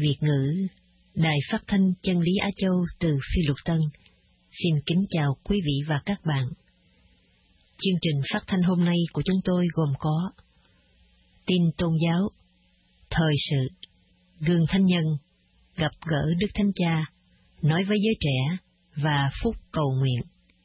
Việt ngữ, Đài Phát thanh Chân lý Á Châu từ Phi Luật Tân, xin kính chào quý vị và các bạn. Chương trình phát thanh hôm nay của chúng tôi gồm có tin tôn giáo, thời sự, gương thánh nhân, gặp gỡ Đức Thánh Cha, nói với giới trẻ và phút cầu nguyện.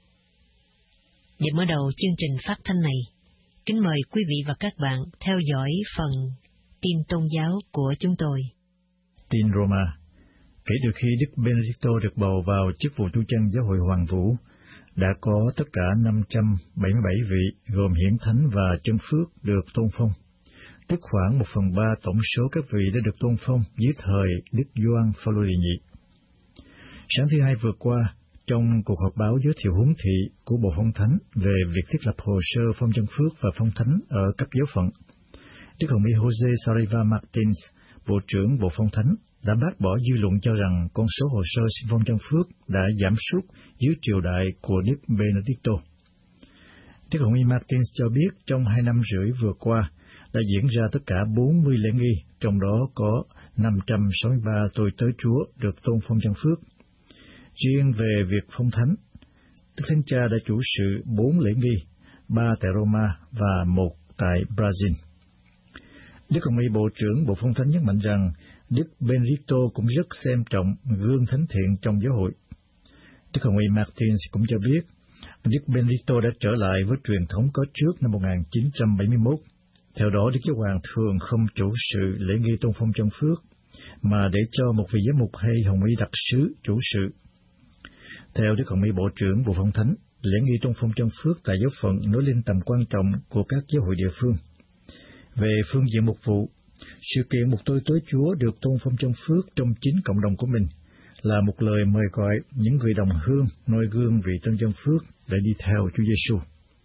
Để mở đầu chương trình phát thanh này, kính mời quý vị và các bạn theo dõi phần tin tôn giáo của chúng tôi. Tin Roma. Kể từ khi Đức Benedicto được bầu vào chức vụ chủ chân giáo hội Hoàng Vũ, đã có tất cả 577 vị gồm hiển thánh và chân phước được tôn phong, tức khoảng 1/3 tổng số các vị đã được tôn phong dưới thời Đức Gioan Phaolô đệ nhị. Sáng thứ Hai vừa qua, trong cuộc họp báo giới thiệu huấn thị của Bộ Phong Thánh về việc thiết lập hồ sơ phong chân phước và phong thánh ở cấp giáo phận, Đức Hồng Y Jose Saraiva Martins, Bộ trưởng Bộ Phong Thánh, đã bác bỏ dư luận cho rằng con số hồ sơ xin phong chân phước đã giảm sút dưới triều đại của Đức Benedicto. Đức Hồng Y Martins cho biết trong 2 năm rưỡi vừa qua đã diễn ra tất cả 40 lễ nghi, trong đó có 563 tôi tớ Chúa được tôn phong chân phước. Riêng về việc phong thánh, Đức Thánh Cha đã chủ sự 4 lễ nghi, 3 tại Roma và 1 tại Brazil. Đức Hồng Y Bộ trưởng Bộ Phong Thánh nhấn mạnh rằng Đức Benedicto cũng rất xem trọng gương thánh thiện trong giáo hội. Đức Hồng Y Martins cũng cho biết Đức Benedicto đã trở lại với truyền thống có trước năm 1971. Theo đó, Đức Giáo Hoàng thường không chủ sự lễ nghi tôn phong chân phước, mà để cho một vị giám mục hay Hồng Y đặc sứ chủ sự. Theo Đức Hồng Y Bộ trưởng Bộ Phong Thánh, lễ nghi tôn phong chân phước tại giáo phận nổi lên tầm quan trọng của các giáo hội địa phương. Về phương diện mục vụ, sự kiện một tôi tớ Chúa được tôn phong chân phước trong chính cộng đồng của mình là một lời mời gọi những người đồng hương noi gương vị tôn chân phước để đi theo Chúa Giêsu.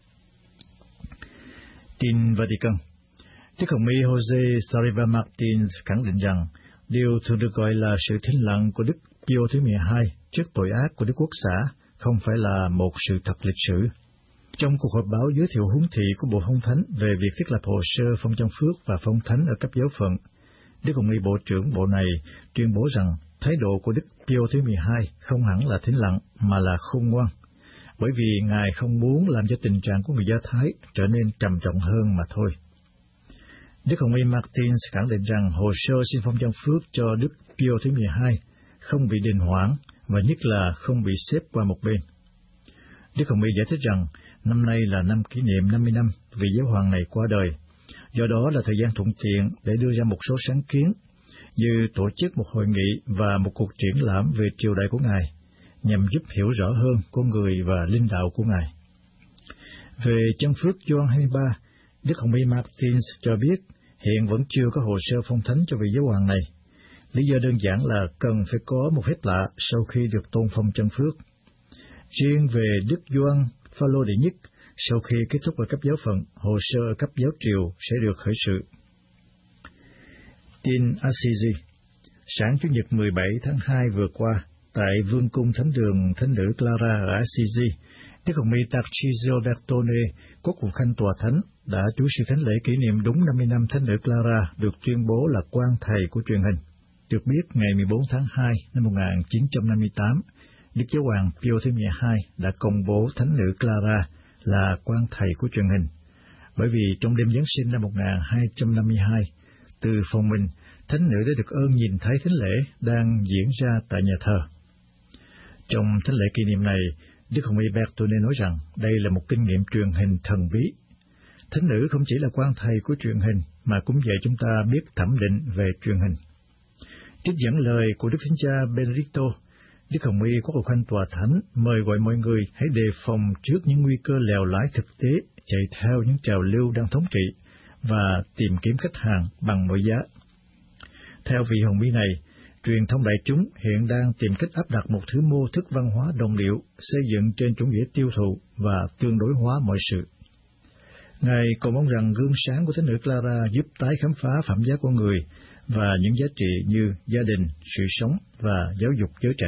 Tin Vatican. Đức Hồng Y Jose Saraiva Martins khẳng định rằng điều thường được gọi là sự thinh lặng của Đức Pio thứ 12 trước tội ác của Đức Quốc xã không phải là một sự thật lịch sử. Trong cuộc họp báo giới thiệu huấn thị của Bộ Phong Thánh về việc thiết lập hồ sơ phong chân phước và phong thánh ở cấp giáo phận, Đức Hồng Y Bộ trưởng Bộ này tuyên bố rằng thái độ của Đức Pio thứ 12 không hẳn là thinh lặng mà là khôn ngoan, bởi vì Ngài không muốn làm cho tình trạng của người Do Thái trở nên trầm trọng hơn mà thôi. Đức Hồng Y Martins khẳng định rằng hồ sơ xin phong chân phước cho Đức Pio thứ 12 không bị đình hoãn và nhất là không bị xếp qua một bên. Đức Hồng Y giải thích rằng năm nay là năm kỷ niệm 50 năm vị giáo hoàng này qua đời, do đó là thời gian thuận tiện để đưa ra một số sáng kiến, như tổ chức một hội nghị và một cuộc triển lãm về triều đại của Ngài, nhằm giúp hiểu rõ hơn con người và linh đạo của Ngài. Về chân phước Gioan 23, Đức Hồng Y Martins cho biết hiện vẫn chưa có hồ sơ phong thánh cho vị giáo hoàng này. Lý do đơn giản là cần phải có một phép lạ sau khi được tôn phong chân phước. Riêng về Đức Gioan Phaolô đệ nhất, sau khi kết thúc ở cấp giáo phận, hồ sơ ở cấp giáo triều sẽ được khởi sự. Tin Assisi. Sáng Chủ nhật 17 tháng 2 vừa qua, tại Vương cung Thánh đường Thánh nữ Clara ở Assisi, Đức Hồng Y Tarcisio Bertone, quốc vụ khanh tòa thánh, đã chủ sự thánh lễ kỷ niệm đúng 50 năm Thánh nữ Clara được tuyên bố là quan thầy của truyền hình. Được biết, ngày 14 tháng 2 năm 1958, Đức Giáo hoàng Pio thứ 12 đã công bố Thánh nữ Clara là quan thầy của truyền hình, bởi vì trong đêm Giáng sinh năm 1252, từ phòng mình, Thánh nữ đã được ơn nhìn thấy thánh lễ đang diễn ra tại nhà thờ. Trong thánh lễ kỷ niệm này, Đức Hồng Y Bertone nói rằng đây là một kinh nghiệm truyền hình thần bí. Thánh nữ không chỉ là quan thầy của truyền hình, mà cũng dạy chúng ta biết thẩm định về truyền hình. Trích dẫn lời của Đức Thánh Cha Benedicto, Đức Hồng Y Quốc vụ khanh tòa thánh mời gọi mọi người hãy đề phòng trước những nguy cơ lèo lái thực tế, chạy theo những trào lưu đang thống trị và tìm kiếm khách hàng bằng mọi giá. Theo vị Hồng Y này, truyền thông đại chúng hiện đang tìm cách áp đặt một thứ mô thức văn hóa đồng điệu xây dựng trên chủ nghĩa tiêu thụ và tương đối hóa mọi sự. Ngài cầu mong rằng gương sáng của Thánh nữ Clara giúp tái khám phá phẩm giá con người và những giá trị như gia đình, sự sống và giáo dục giới trẻ.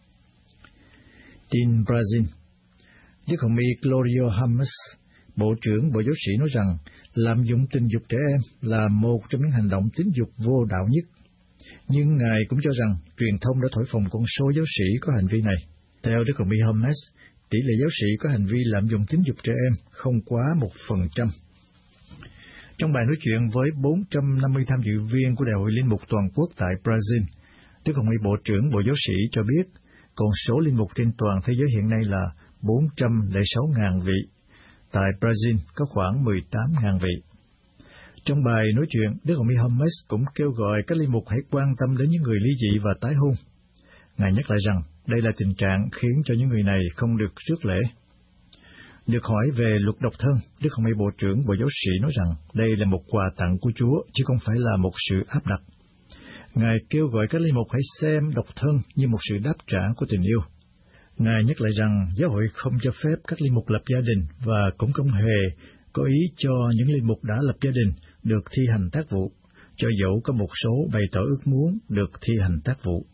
Tin Brazil. Đức Hồng Y Glorio Ramos, Bộ trưởng Bộ Giáo sĩ nói rằng lạm dụng tình dục trẻ em là một trong những hành động tính dục vô đạo nhất. Nhưng Ngài cũng cho rằng truyền thông đã thổi phồng con số giáo sĩ có hành vi này. Theo Đức Hồng Y Holmes, tỷ lệ giáo sĩ có hành vi lạm dụng tính dục trẻ em không quá 1%. Trong bài nói chuyện với 450 tham dự viên của Đại hội Linh mục toàn quốc tại Brazil, Đức Hồng Y Bộ trưởng Bộ Giáo sĩ cho biết con số linh mục trên toàn thế giới hiện nay là 406.000 vị. Tại Brazil có khoảng 18.000 vị. Trong bài nói chuyện, Đức Hồng Y Holmes cũng kêu gọi các linh mục hãy quan tâm đến những người ly dị và tái hôn. Ngài nhắc lại rằng đây là tình trạng khiến cho những người này không được rước lễ. Được hỏi về luật độc thân, Đức Hồng Y Bộ trưởng Bộ Giáo sĩ nói rằng đây là một quà tặng của Chúa, chứ không phải là một sự áp đặt. Ngài kêu gọi các linh mục hãy xem độc thân như một sự đáp trả của tình yêu. Ngài nhắc lại rằng giáo hội không cho phép các linh mục lập gia đình và cũng không hề có ý cho những linh mục đã lập gia đình được thi hành tác vụ, cho dẫu có một số bày tỏ ước muốn được thi hành tác vụ.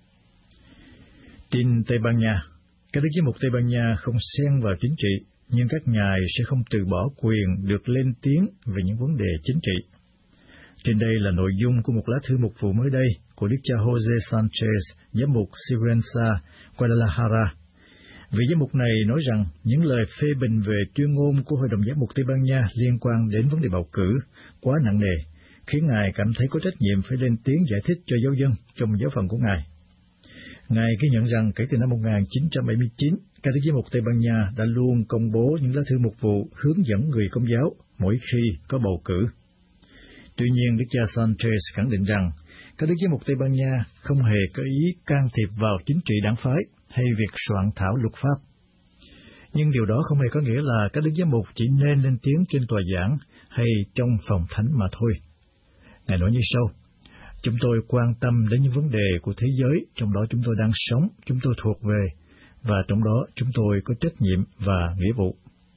Tin Tây Ban Nha. Các đức giám mục Tây Ban Nha không xen vào chính trị, nhưng các ngài sẽ không từ bỏ quyền được lên tiếng về những vấn đề chính trị. Trên đây là nội dung của một lá thư mục vụ mới đây của Đức cha Jose Sanchez, giám mục Sigüenza, Guadalajara. Vị giám mục này nói rằng những lời phê bình về tuyên ngôn của Hội đồng Giám mục Tây Ban Nha liên quan đến vấn đề bầu cử quá nặng nề, khiến ngài cảm thấy có trách nhiệm phải lên tiếng giải thích cho giáo dân trong giáo phận của ngài. Ngài ghi nhận rằng kể từ năm 1979, các đức giám mục Tây Ban Nha đã luôn công bố những lá thư mục vụ hướng dẫn người Công giáo mỗi khi có bầu cử. Tuy nhiên, Đức cha Sanchez khẳng định rằng các đức giám mục Tây Ban Nha không hề có ý can thiệp vào chính trị đảng phái hay việc soạn thảo luật pháp. Nhưng điều đó không hề có nghĩa là các đức giám mục chỉ nên lên tiếng trên tòa giảng hay trong phòng thánh mà thôi. Ngài nói như sau: chúng tôi quan tâm đến những vấn đề của thế giới trong đó chúng tôi đang sống, chúng tôi thuộc về, và trong đó chúng tôi có trách nhiệm và nghĩa vụ.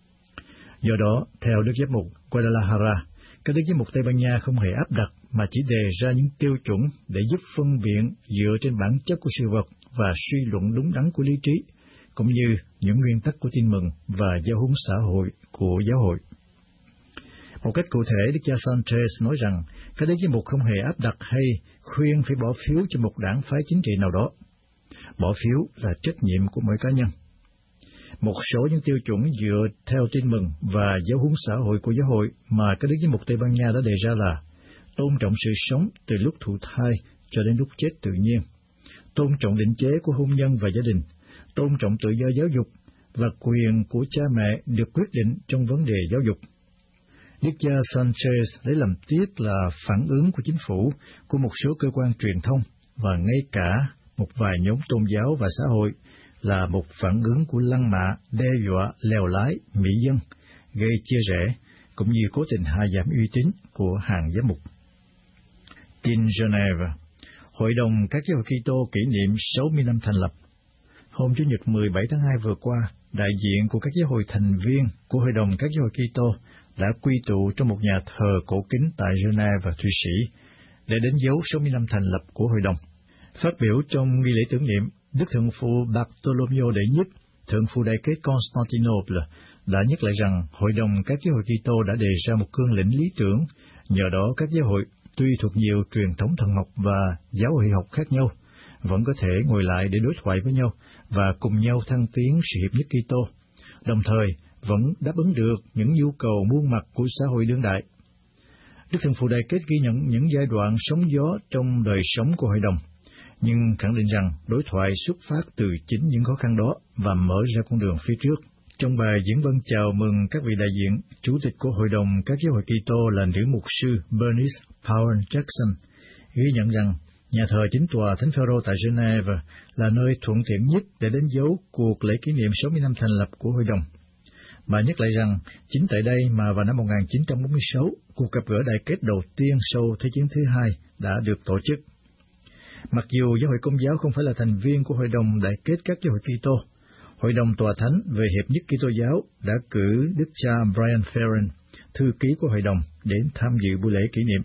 Do đó, theo Đức Giám mục Guadalajara, các đức giám mục Tây Ban Nha không hề áp đặt mà chỉ đề ra những tiêu chuẩn để giúp phân biện dựa trên bản chất của sự vật và suy luận đúng đắn của lý trí, cũng như những nguyên tắc của tin mừng và giáo huấn xã hội của giáo hội. Một cách cụ thể, Đức cha Sanchez nói rằng các đức giám mục không hề áp đặt hay khuyên phải bỏ phiếu cho một đảng phái chính trị nào đó. Bỏ phiếu là trách nhiệm của mỗi cá nhân. Một số những tiêu chuẩn dựa theo tin mừng và giáo huấn xã hội của giáo hội mà các đức giám mục Tây Ban Nha đã đề ra là tôn trọng sự sống từ lúc thụ thai cho đến lúc chết tự nhiên, tôn trọng định chế của hôn nhân và gia đình, tôn trọng tự do giáo dục và quyền của cha mẹ được quyết định trong vấn đề giáo dục. Đức cha Sanchez lấy làm tiếc là phản ứng của chính phủ, của một số cơ quan truyền thông và ngay cả một vài nhóm tôn giáo và xã hội là một phản ứng của lăng mạ, đe dọa, lèo lái, mỹ dân, gây chia rẽ, cũng như cố tình hạ giảm uy tín của hàng giám mục. Tin Geneva. Hội đồng các giáo hội Kitô kỷ niệm 60 năm thành lập. Hôm Chủ nhật 17 tháng 2 vừa qua, đại diện của các giáo hội thành viên của Hội đồng các giáo hội Kitô đã quy tụ trong một nhà thờ cổ kính tại Geneva, Thụy Sĩ, để đánh dấu 60 năm thành lập của hội đồng. Phát biểu trong nghi lễ tưởng niệm, Đức Thượng phụ Bartolomeo đệ nhất, Thượng phụ Đại kết Constantinople, đã nhắc lại rằng Hội đồng các giáo hội Kitô đã đề ra một cương lĩnh lý tưởng, nhờ đó các giáo hội, tuy thuộc nhiều truyền thống thần học và giáo hội học khác nhau, vẫn có thể ngồi lại để đối thoại với nhau và cùng nhau thăng tiến sự hiệp nhất Kitô, đồng thời vẫn đáp ứng được những nhu cầu muôn mặt của xã hội đương đại. Đức Thượng phụ Đại kết ghi nhận những giai đoạn sóng gió trong đời sống của hội đồng, nhưng khẳng định rằng đối thoại xuất phát từ chính những khó khăn đó và mở ra con đường phía trước. Trong bài diễn văn chào mừng các vị đại diện, Chủ tịch của Hội đồng các giáo hội Kitô là nữ mục sư Bernice Powell Jackson ghi nhận rằng nhà thờ chính tòa Thánh Phêrô tại Geneva là nơi thuận tiện nhất để đánh dấu cuộc lễ kỷ niệm 60 năm thành lập của hội đồng. Bà nhắc lại rằng chính tại đây mà vào năm 1946, cuộc gặp gỡ đại kết đầu tiên sau Thế chiến thứ hai đã được tổ chức. Mặc dù giáo hội Công giáo không phải là thành viên của Hội đồng đại kết các giáo hội Kitô, Hội đồng Tòa Thánh về Hiệp nhất Kitô giáo đã cử Đức cha Brian Farren, thư ký của hội đồng, đến tham dự buổi lễ kỷ niệm.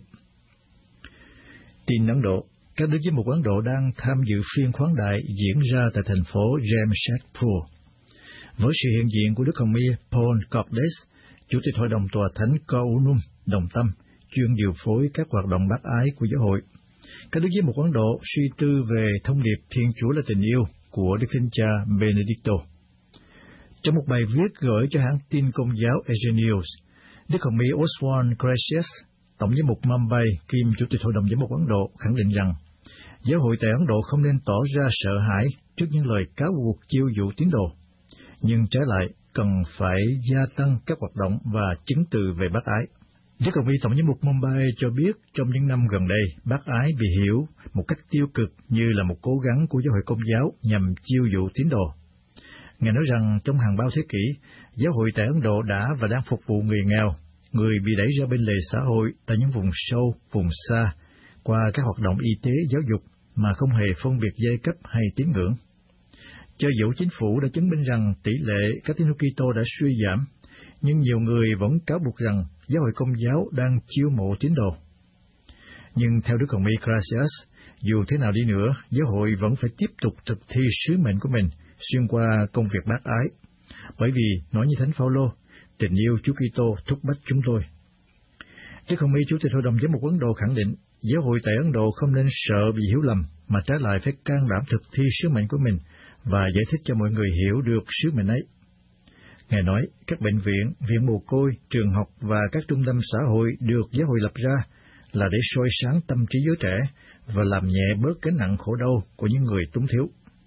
Tin Ấn Độ. Các đức giám mục Ấn Độ đang tham dự phiên khoáng đại diễn ra tại thành phố Jamshedpur. Với sự hiện diện của Đức Hồng Y Paul Cordes, Chủ tịch Hội đồng Tòa Thánh Kaunum đồng tâm, chuyên điều phối các hoạt động bác ái của giáo hội, Các đức giám mục Ấn Độ suy tư về thông điệp Thiên Chúa là tình yêu của Đức Thánh Cha Benedicto. Trong một bài viết gửi cho hãng tin Công giáo Asia News, Đức Hồng y Oswald Gracious, Tổng giám mục Mumbai kiêm Chủ tịch Hội đồng Giám mục Ấn Độ khẳng định rằng giáo hội tại Ấn Độ không nên tỏ ra sợ hãi trước những lời cáo buộc chiêu dụ tín đồ, nhưng trái lại cần phải gia tăng các hoạt động và chứng từ về bác ái. Đức Hồng y Tổng giám mục Mumbai cho biết trong những năm gần đây, bác ái bị hiểu một cách tiêu cực như là một cố gắng của giáo hội Công giáo nhằm chiêu dụ tín đồ. Ngài nói rằng trong hàng bao thế kỷ, giáo hội tại Ấn Độ đã và đang phục vụ người nghèo, người bị đẩy ra bên lề xã hội tại những vùng sâu, vùng xa, qua các hoạt động y tế, giáo dục mà không hề phân biệt giai cấp hay tín ngưỡng. Cho dù chính phủ đã chứng minh rằng tỷ lệ các tín hữu Kitô đã suy giảm, nhưng nhiều người vẫn cáo buộc rằng giáo hội Công giáo đang chiêu mộ tín đồ. Nhưng theo Đức Hồng y Gracious, dù thế nào đi nữa, giáo hội vẫn phải tiếp tục thực thi sứ mệnh của mình xuyên qua công việc bác ái, bởi vì nói như Thánh Phaolô, tình yêu Chúa Kitô thúc bách chúng tôi. Đức Hồng y Chủ tịch Hội đồng Giám mục Ấn Độ khẳng định, giáo hội tại Ấn Độ không nên sợ bị hiểu lầm, mà trái lại phải can đảm thực thi sứ mệnh của mình và giải thích cho mọi người hiểu được sứ mệnh ấy. Ngài nói, các bệnh viện, viện mồ côi, trường học và các trung tâm xã hội được giáo hội lập ra là để soi sáng tâm trí giới trẻ và làm nhẹ bớt gánh nặng khổ đau của những người túng thiếu.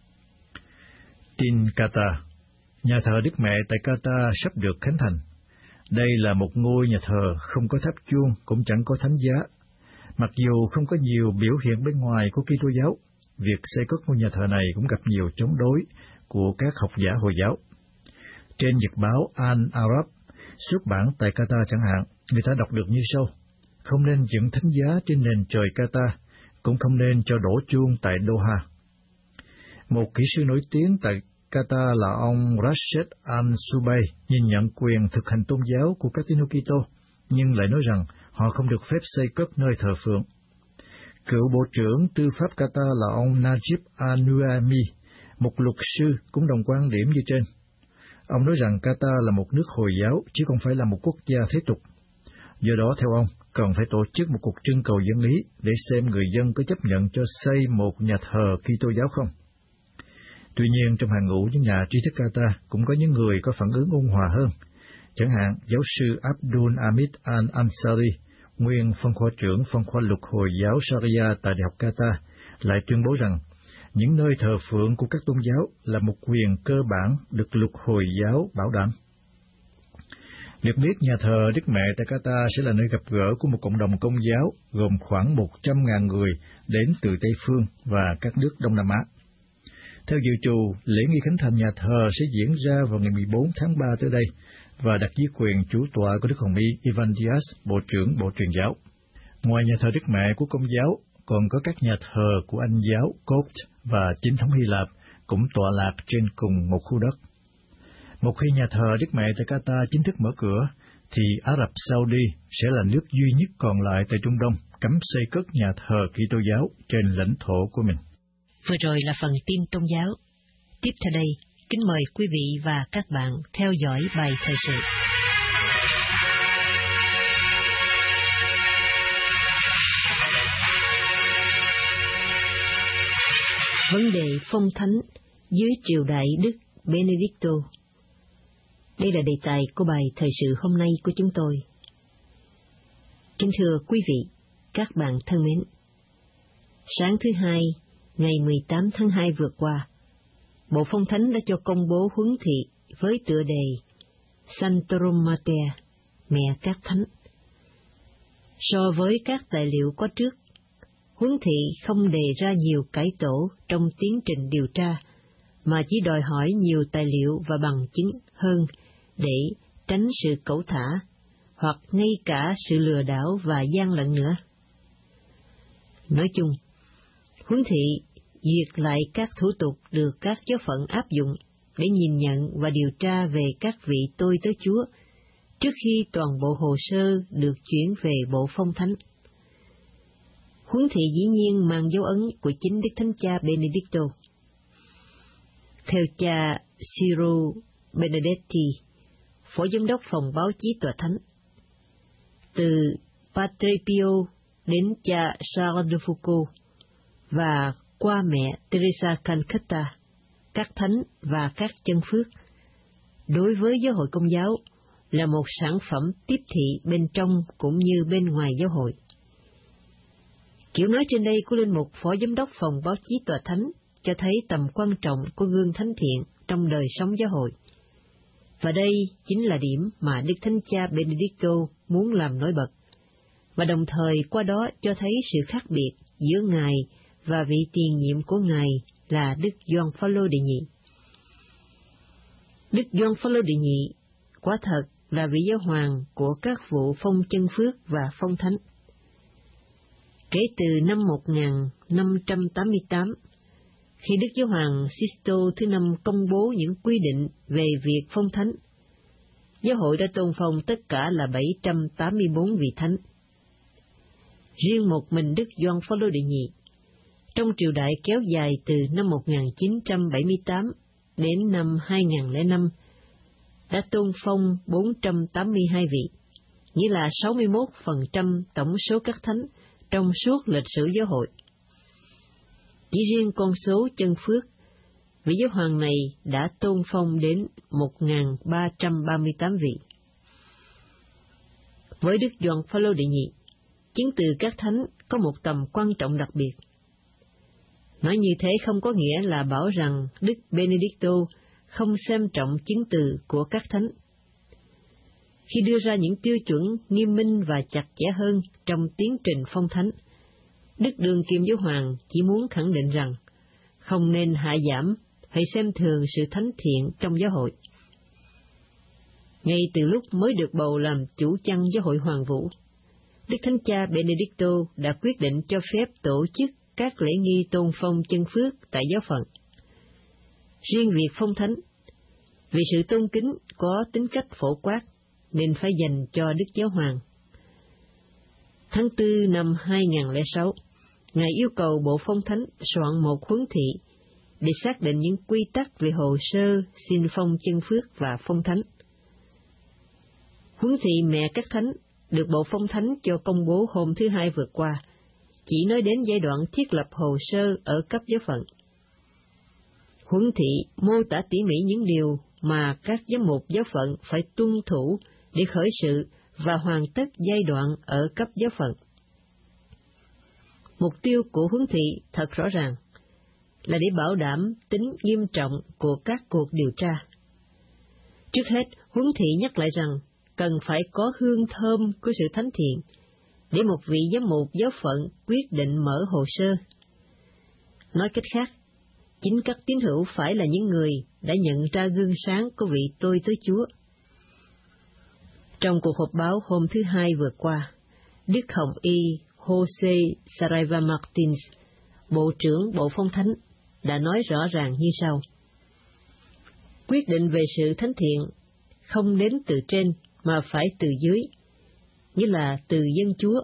Tin Qatar. Nhà thờ Đức Mẹ tại Qatar sắp được khánh thành. Đây là một ngôi nhà thờ không có tháp chuông, cũng chẳng có thánh giá. Mặc dù không có nhiều biểu hiện bên ngoài của Kitô giáo, việc xây cất ngôi nhà thờ này cũng gặp nhiều chống đối của các học giả Hồi giáo. Trên nhật báo Al Arab, xuất bản tại Qatar chẳng hạn, người ta đọc được như sau: không nên dựng thánh giá trên nền trời Qatar, cũng không nên cho đổ chuông tại Doha. Một kỹ sư nổi tiếng tại Qatar là ông Rashid Al-Subay nhìn nhận quyền thực hành tôn giáo của các tín hữu Kitô, nhưng lại nói rằng họ không được phép xây cất nơi thờ phượng. Cựu Bộ trưởng Tư pháp Qatar là ông Najib Al-Nuaimi, một luật sư cũng đồng quan điểm như trên. Ông nói rằng Qatar là một nước Hồi giáo, chứ không phải là một quốc gia thế tục. Do đó, theo ông, cần phải tổ chức một cuộc trưng cầu dân lý để xem người dân có chấp nhận cho xây một nhà thờ Kitô giáo không. Tuy nhiên, trong hàng ngũ những nhà trí thức Qatar cũng có những người có phản ứng ôn hòa hơn. Chẳng hạn, giáo sư Abdul Hamid Al-Ansari, nguyên phân khoa trưởng phân khoa luật Hồi giáo Sharia tại Đại học Qatar, lại tuyên bố rằng những nơi thờ phượng của các tôn giáo là một quyền cơ bản được luật Hồi giáo bảo đảm. Được biết, nhà thờ Đức Mẹ tại Qatar sẽ là nơi gặp gỡ của một cộng đồng Công giáo gồm khoảng 100.000 người đến từ Tây Phương và các nước Đông Nam Á. Theo dự trù, lễ nghi khánh thành nhà thờ sẽ diễn ra vào ngày 14 tháng 3 tới đây và đặt dưới quyền chủ tọa của Đức Hồng y Ivan Diaz, Bộ trưởng Bộ Truyền giáo. Ngoài nhà thờ Đức Mẹ của Công giáo, còn có các nhà thờ của Anh giáo, Copt và Chính thống Hy Lạp cũng tọa lạc trên cùng một khu đất. Một khi nhà thờ Đức Mẹ tại Qatar chính thức mở cửa, thì Ả Rập Saudi sẽ là nước duy nhất còn lại tại Trung Đông cấm xây cất nhà thờ Kitô giáo trên lãnh thổ của mình. Vừa rồi là phần tin tôn giáo. Tiếp theo đây, kính mời quý vị và các bạn theo dõi bài thời sự. Vấn đề phong thánh dưới triều đại Đức Benedicto. Đây là đề tài của bài thời sự hôm nay của chúng tôi. Kính thưa quý vị, các bạn thân mến, sáng thứ Hai, ngày 18 tháng 2 vừa qua, Bộ Phong Thánh đã cho công bố huấn thị với tựa đề Sanctorum Mater, Mẹ các Thánh. So với các tài liệu có trước, huấn thị không đề ra nhiều cải tổ trong tiến trình điều tra, mà chỉ đòi hỏi nhiều tài liệu và bằng chứng hơn để tránh sự cẩu thả, hoặc ngay cả sự lừa đảo và gian lận nữa. Nói chung, huấn thị duyệt lại các thủ tục được các giáo phận áp dụng để nhìn nhận và điều tra về các vị tôi tớ Chúa trước khi toàn bộ hồ sơ được chuyển về Bộ Phong Thánh. Huấn thị dĩ nhiên mang dấu ấn của chính Đức Thánh Cha Benedicto. Theo cha Ciro Benedetti, Phó Giám đốc Phòng Báo chí Tòa Thánh, từ Padre Pio đến cha Charles de Foucault và qua mẹ Teresa Calcutta, các thánh và các chân phước, đối với giáo hội Công giáo là một sản phẩm tiếp thị bên trong cũng như bên ngoài giáo hội. Kiểu nói trên đây của linh mục phó giám đốc phòng báo chí tòa thánh cho thấy tầm quan trọng của gương thánh thiện trong đời sống giáo hội. Và đây chính là điểm mà Đức Thánh Cha Benedicto muốn làm nổi bật, và đồng thời qua đó cho thấy sự khác biệt giữa Ngài và vị tiền nhiệm của Ngài là Đức Gioan Phaolô đệ nhị. Đức Gioan Phaolô đệ nhị quả thật là vị giáo hoàng của các vụ phong chân phước và phong thánh. Kể từ năm 1588, khi Đức Giáo hoàng Sisto thứ năm công bố những quy định về việc phong thánh, giáo hội đã tôn phong tất cả là 784 vị thánh. Riêng một mình Đức Gioan Phaolô đệ nhị, trong triều đại kéo dài từ năm 1978 đến năm 2005, đã tôn phong 482 vị, nghĩa là 61% tổng số các thánh trong suốt lịch sử giáo hội. Chỉ riêng con số chân phước, vị giáo hoàng này đã tôn phong đến 1.338 vị. Với Đức Gioan Phaolô đệ nhị, chứng từ các thánh có một tầm quan trọng đặc biệt. Nói như thế không có nghĩa là bảo rằng Đức Benedicto không xem trọng chứng từ của các thánh. Khi đưa ra những tiêu chuẩn nghiêm minh và chặt chẽ hơn trong tiến trình phong thánh, Đức Đương Kim Giáo Hoàng chỉ muốn khẳng định rằng không nên hạ giảm hay xem thường sự thánh thiện trong giáo hội. Ngay từ lúc mới được bầu làm chủ chăn giáo hội Hoàng Vũ, Đức Thánh Cha Benedicto đã quyết định cho phép tổ chức các lễ nghi tôn phong chân phước tại giáo phận. Riêng việc phong thánh, vì sự tôn kính có tính cách phổ quát, nên phải dành cho Đức Giáo Hoàng. Tháng 4 năm 2006, Ngài yêu cầu Bộ Phong Thánh soạn một huấn thị để xác định những quy tắc về hồ sơ xin phong chân phước và phong thánh. Huấn thị mẹ các thánh được Bộ Phong Thánh cho công bố hôm thứ Hai vừa qua, chỉ nói đến giai đoạn thiết lập hồ sơ ở cấp giáo phận. Huấn thị mô tả tỉ mỉ những điều mà các giám mục giáo phận phải tuân thủ để khởi sự và hoàn tất giai đoạn ở cấp giáo phận. Mục tiêu của huấn thị thật rõ ràng, là để bảo đảm tính nghiêm trọng của các cuộc điều tra. Trước hết, huấn thị nhắc lại rằng cần phải có hương thơm của sự thánh thiện, để một vị giám mục giáo phận quyết định mở hồ sơ. Nói cách khác, chính các tín hữu phải là những người đã nhận ra gương sáng của vị tôi tớ Chúa. Trong cuộc họp báo hôm thứ Hai vừa qua, Đức Hồng Y Jose Saraiva Martins, Bộ trưởng Bộ Phong Thánh, đã nói rõ ràng như sau: quyết định về sự thánh thiện không đến từ trên mà phải từ dưới, nghĩa là từ dân Chúa.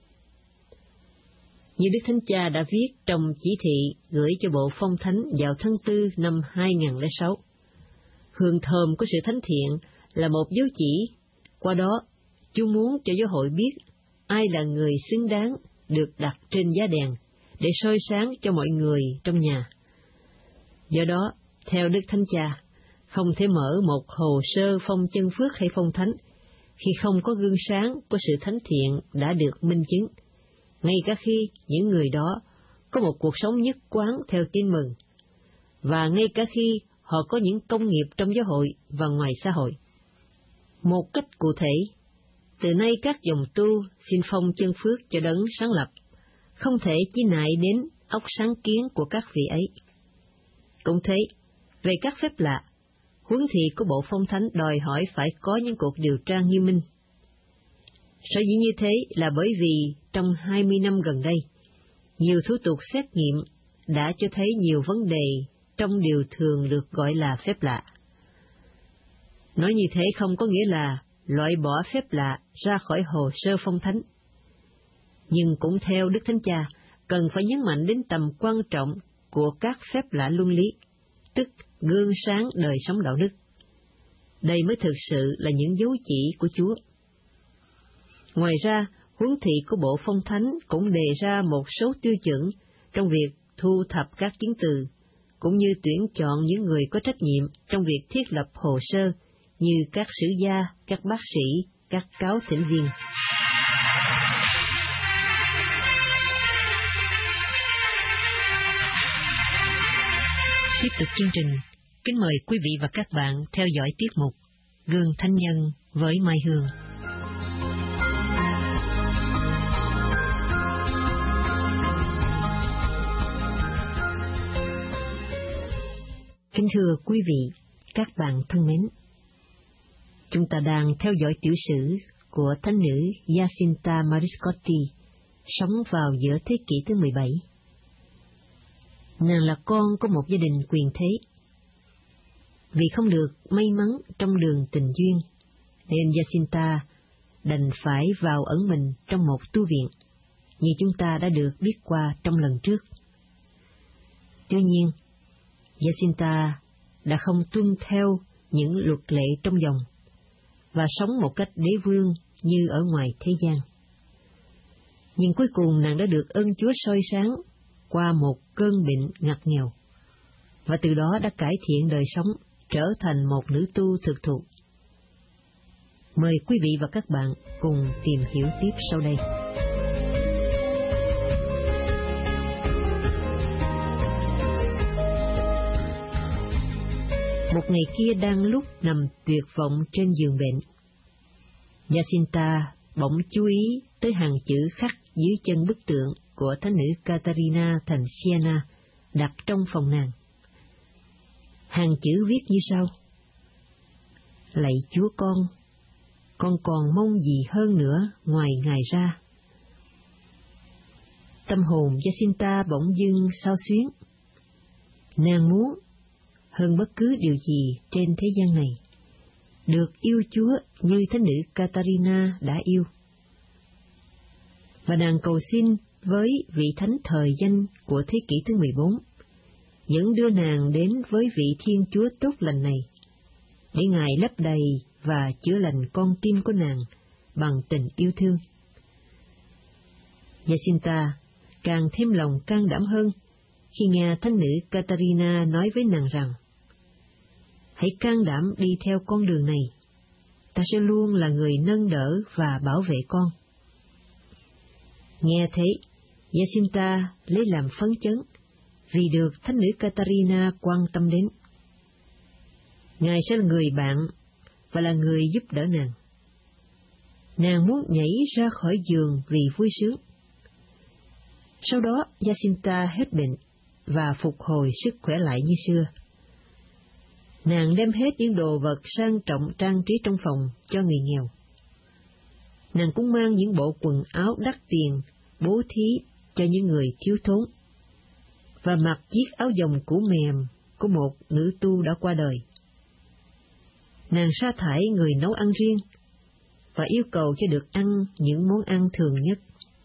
Như Đức Thánh Cha đã viết trong chỉ thị gửi cho Bộ Phong Thánh vào tháng 4 năm 2006, hương thơm của sự thánh thiện là một dấu chỉ, qua đó Chúa muốn cho giáo hội biết ai là người xứng đáng được đặt trên giá đèn để soi sáng cho mọi người trong nhà. Do đó, theo Đức Thánh Cha, không thể mở một hồ sơ phong chân phước hay phong thánh khi không có gương sáng của sự thánh thiện đã được minh chứng, ngay cả khi những người đó có một cuộc sống nhất quán theo tin mừng, và ngay cả khi họ có những công nghiệp trong giáo hội và ngoài xã hội. Một cách cụ thể, từ nay các dòng tu xin phong chân phước cho Đấng sáng lập, không thể chỉ nại đến óc sáng kiến của các vị ấy. Cũng thế, về các phép lạ, huấn thị của Bộ Phong Thánh đòi hỏi phải có những cuộc điều tra nghiêm minh. Sở dĩ như thế là bởi vì trong 20 năm gần đây, nhiều thủ tục xét nghiệm đã cho thấy nhiều vấn đề trong điều thường được gọi là phép lạ. Nói như thế không có nghĩa là loại bỏ phép lạ ra khỏi hồ sơ phong thánh. Nhưng cũng theo Đức Thánh Cha, cần phải nhấn mạnh đến tầm quan trọng của các phép lạ luân lý, tức gương sáng đời sống đạo đức. Đây mới thực sự là những dấu chỉ của Chúa. Ngoài ra, Huấn thị của Bộ Phong Thánh cũng đề ra một số tiêu chuẩn trong việc thu thập các chứng từ, cũng như tuyển chọn những người có trách nhiệm trong việc thiết lập hồ sơ như các sử gia, các bác sĩ, các cáo thỉnh viên. Tiếp tục chương trình, kính mời quý vị và các bạn theo dõi tiết mục Gương Thánh Nhân với Mai Hương. Kính thưa quý vị, các bạn thân mến, chúng ta đang theo dõi tiểu sử của thánh nữ Jacinta Mariscotti, sống vào giữa thế kỷ thứ 17. Nàng là con của một gia đình quyền thế. Vì không được may mắn trong đường tình duyên, nên Jacinta đành phải vào ẩn mình trong một tu viện, như chúng ta đã được biết qua trong lần trước. Tuy nhiên, Jacinta đã không tuân theo những luật lệ trong dòng và sống một cách đế vương như ở ngoài thế gian. Nhưng cuối cùng nàng đã được ơn Chúa soi sáng qua một cơn bệnh ngặt nghèo, và từ đó đã cải thiện đời sống, trở thành một nữ tu thực thụ. Mời quý vị và các bạn cùng tìm hiểu tiếp sau đây. Một ngày kia đang lúc nằm tuyệt vọng trên giường bệnh, Jacinta bỗng chú ý tới hàng chữ khắc dưới chân bức tượng của thánh nữ Catarina thành Siena đặt trong phòng nàng. Hàng chữ viết như sau: Lạy Chúa con còn mong gì hơn nữa ngoài Ngài ra. Tâm hồn Jacinta bỗng dưng xao xuyến. Nàng muốn, hơn bất cứ điều gì trên thế gian này, được yêu Chúa như thánh nữ Catarina đã yêu. Và nàng cầu xin với vị thánh thời danh của thế kỷ thứ 14, dẫn đưa nàng đến với vị Thiên Chúa tốt lành này, để Ngài lấp đầy và chữa lành con tim của nàng bằng tình yêu thương. Jacinta càng thêm lòng can đảm hơn khi nghe thánh nữ Catarina nói với nàng rằng: Hãy can đảm đi theo con đường này, ta sẽ luôn là người nâng đỡ và bảo vệ con. Nghe thế, Jacinta lấy làm phấn chấn vì được thánh nữ Catarina quan tâm đến. Ngài sẽ là người bạn và là người giúp đỡ nàng. Nàng muốn nhảy ra khỏi giường vì vui sướng. Sau đó, Jacinta hết bệnh và phục hồi sức khỏe lại như xưa. Nàng đem hết những đồ vật sang trọng trang trí trong phòng cho người nghèo. Nàng cũng mang những bộ quần áo đắt tiền bố thí cho những người thiếu thốn, và mặc chiếc áo dòng cũ mềm của một nữ tu đã qua đời. Nàng sa thải người nấu ăn riêng và yêu cầu cho được ăn những món ăn thường nhất.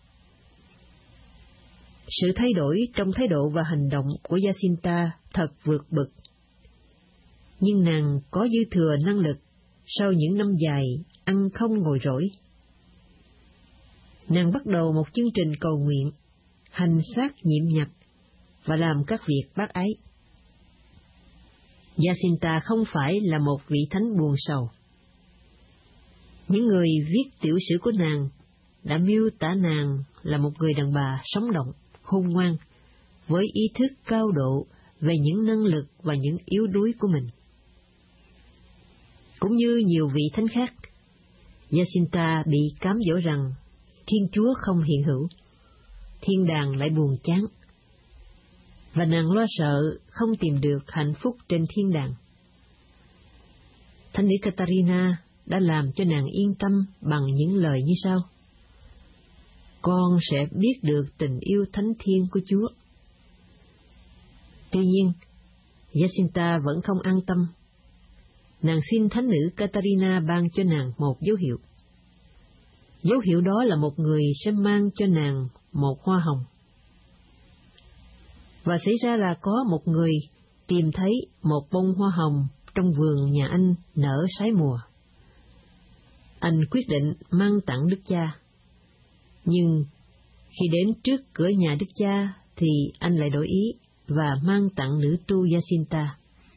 Sự thay đổi trong thái độ và hành động của Jacinta thật vượt bậc. Nhưng nàng có dư thừa năng lực sau những năm dài ăn không ngồi rỗi. Nàng bắt đầu một chương trình cầu nguyện, hành xác nhiệm nhặt và làm các việc bác ái. Jacinta không phải là một vị thánh buồn sầu. Những người viết tiểu sử của nàng đã miêu tả nàng là một người đàn bà sống động, khôn ngoan, với ý thức cao độ về những năng lực và những yếu đuối của mình. Cũng như nhiều vị thánh khác, Jacinta bị cám dỗ rằng Thiên Chúa không hiện hữu, thiên đàng lại buồn chán, và nàng lo sợ không tìm được hạnh phúc trên thiên đàng. Thánh nữ Catarina đã làm cho nàng yên tâm bằng những lời như sau: Con sẽ biết được tình yêu thánh thiêng của Chúa. Tuy nhiên, Jacinta vẫn không an tâm. Nàng xin thánh nữ Catarina ban cho nàng một dấu hiệu. Dấu hiệu đó là một người sẽ mang cho nàng một hoa hồng. Và xảy ra là có một người tìm thấy một bông hoa hồng trong vườn nhà anh nở sái mùa. Anh quyết định mang tặng Đức Cha. Nhưng khi đến trước cửa nhà đức cha thì anh lại đổi ý và mang tặng nữ tu Jacinta.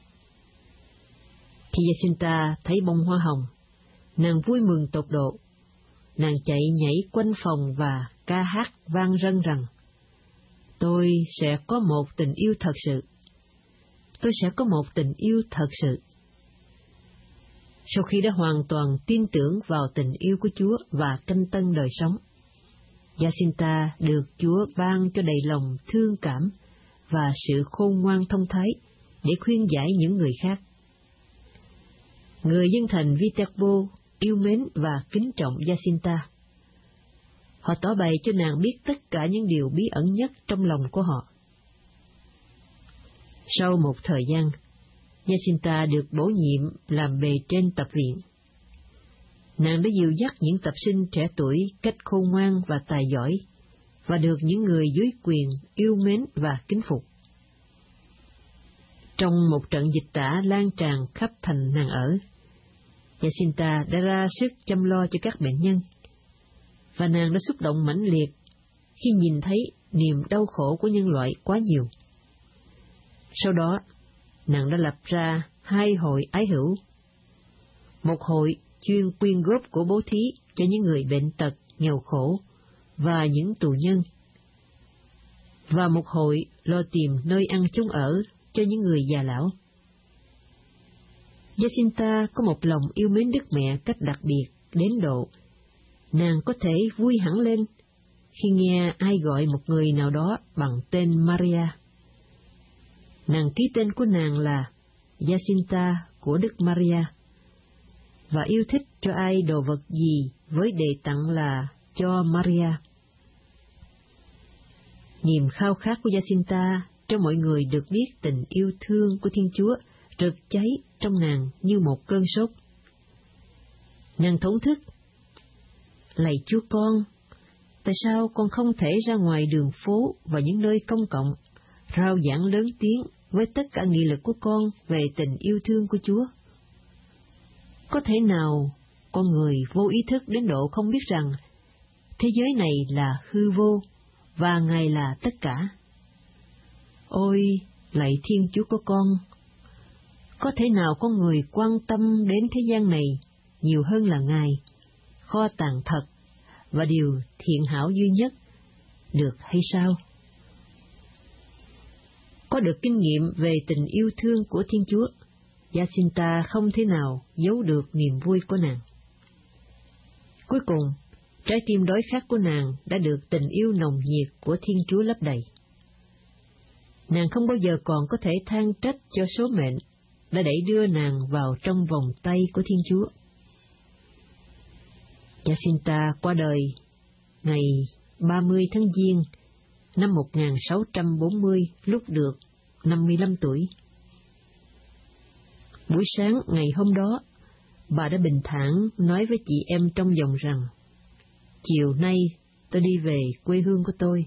Khi Jacinta thấy bông hoa hồng, nàng vui mừng tột độ. Nàng chạy nhảy quanh phòng và ca hát vang rân rằng: "Tôi sẽ có một tình yêu thật sự. Tôi sẽ có một tình yêu thật sự." Sau khi đã hoàn toàn tin tưởng vào tình yêu của Chúa và canh tân đời sống, Jacinta được Chúa ban cho đầy lòng thương cảm và sự khôn ngoan thông thái để khuyên giải những người khác. Người dân thành Viterbo yêu mến và kính trọng Jacinta. Họ tỏ bày cho nàng biết tất cả những điều bí ẩn nhất trong lòng của họ. Sau một thời gian, Jacinta được bổ nhiệm làm bề trên tập viện. Nàng đã dìu dắt những tập sinh trẻ tuổi cách khôn ngoan và tài giỏi, và được những người dưới quyền yêu mến và kính phục. Trong một trận dịch tả lan tràn khắp thành nàng ở, Jacinta đã ra sức chăm lo cho các bệnh nhân, và nàng đã xúc động mãnh liệt khi nhìn thấy niềm đau khổ của nhân loại quá nhiều. Sau đó, nàng đã lập ra 2 hội ái hữu. Một hội chuyên quyên góp của bố thí cho những người bệnh tật, nghèo khổ và những tù nhân, và một hội lo tìm nơi ăn chốn ở cho những người già lão. Jacinta có một lòng yêu mến Đức Mẹ cách đặc biệt đến độ nàng có thể vui hẳn lên khi nghe ai gọi một người nào đó bằng tên Maria. Nàng ký tên của nàng là Jacinta của Đức Maria, và yêu thích cho ai đồ vật gì với đề tặng là cho Maria. Niềm khao khát của Jacinta cho mọi người được biết tình yêu thương của Thiên Chúa rực cháy trong nàng như một cơn sốt. Nàng thổn thức: "Lạy Chúa con, tại sao con không thể ra ngoài đường phố và những nơi công cộng, rao giảng lớn tiếng với tất cả nghị lực của con về tình yêu thương của Chúa? Có thể nào con người vô ý thức đến độ không biết rằng thế giới này là hư vô và Ngài là tất cả? Ôi, lạy Thiên Chúa của con, có thể nào con người quan tâm đến thế gian này nhiều hơn là Ngài, kho tàng thật và điều thiện hảo duy nhất, được hay sao?" Có được kinh nghiệm về tình yêu thương của Thiên Chúa, Jacinta không thể nào giấu được niềm vui của nàng. Cuối cùng, trái tim đói khát của nàng đã được tình yêu nồng nhiệt của Thiên Chúa lấp đầy. Nàng không bao giờ còn có thể than trách cho số mệnh đã đẩy đưa nàng vào trong vòng tay của Thiên Chúa. Jacinta qua đời ngày 30 tháng Giêng năm 1640 lúc được 55 tuổi. Buổi sáng ngày hôm đó, bà đã bình thản nói với chị em trong dòng rằng: "Chiều nay tôi đi về quê hương của tôi."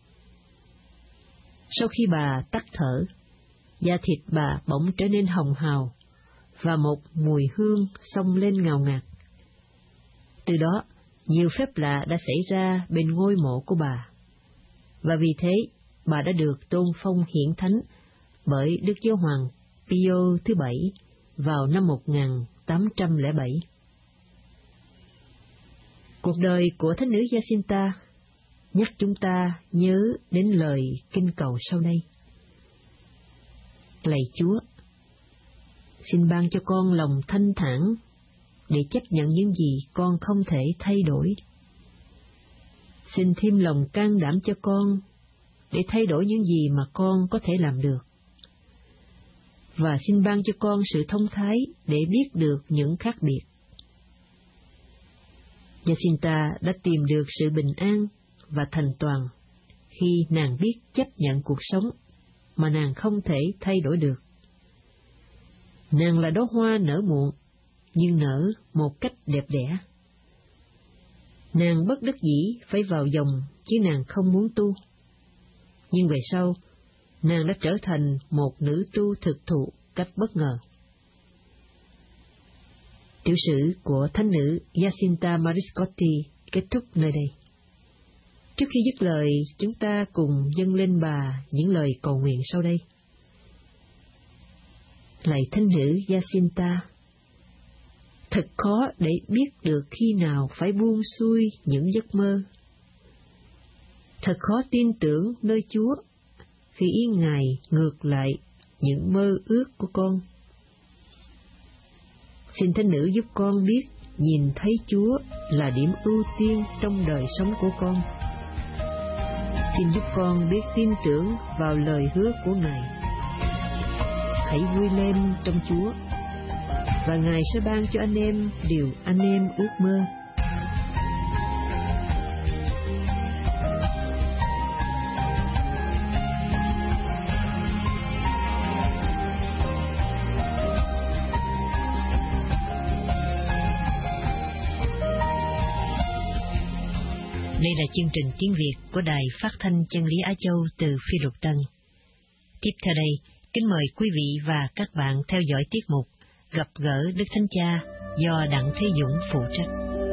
Sau khi bà tắt thở, da thịt bà bỗng trở nên hồng hào, và một mùi hương xông lên ngào ngạt. Từ đó, nhiều phép lạ đã xảy ra bên ngôi mộ của bà, và vì thế bà đã được tôn phong hiển thánh bởi Đức Giáo hoàng Pio thứ 7 vào năm 1807. Cuộc đời của thánh nữ Jacinta nhắc chúng ta nhớ đến lời kinh cầu sau đây: "Lạy Chúa, xin ban cho con lòng thanh thản để chấp nhận những gì con không thể thay đổi. Xin thêm lòng can đảm cho con để thay đổi những gì mà con có thể làm được. Và xin ban cho con sự thông thái để biết được những khác biệt." Jacinta đã tìm được sự bình an và thành toàn khi nàng biết chấp nhận cuộc sống mà nàng không thể thay đổi được. Nàng là đóa hoa nở muộn, nhưng nở một cách đẹp đẽ. Nàng bất đắc dĩ phải vào dòng chứ nàng không muốn tu. Nhưng về sau, nàng đã trở thành một nữ tu thực thụ cách bất ngờ. Tiểu sử của thánh nữ Jacinta Mariscotti kết thúc nơi đây. Trước khi dứt lời, chúng ta cùng dâng lên Bà những lời cầu nguyện sau đây. Lạy Thánh nữ Jacinta, thật khó để biết được khi nào phải buông xuôi những giấc mơ. Thật khó tin tưởng nơi Chúa khi ý Ngài ngược lại những mơ ước của con. Xin Thánh nữ giúp con biết nhìn thấy Chúa là điểm ưu tiên trong đời sống của con. Xin giúp con biết tin tưởng vào lời hứa của Ngài. Hãy vui lên trong Chúa, và Ngài sẽ ban cho anh em điều anh em ước mơ. Đây là chương trình tiếng Việt của Đài Phát thanh Chân lý Á Châu từ Phi Luật Tân. Tiếp theo đây, kính mời quý vị và các bạn theo dõi tiết mục Gặp gỡ Đức Thánh Cha do Đặng Thế Dũng phụ trách.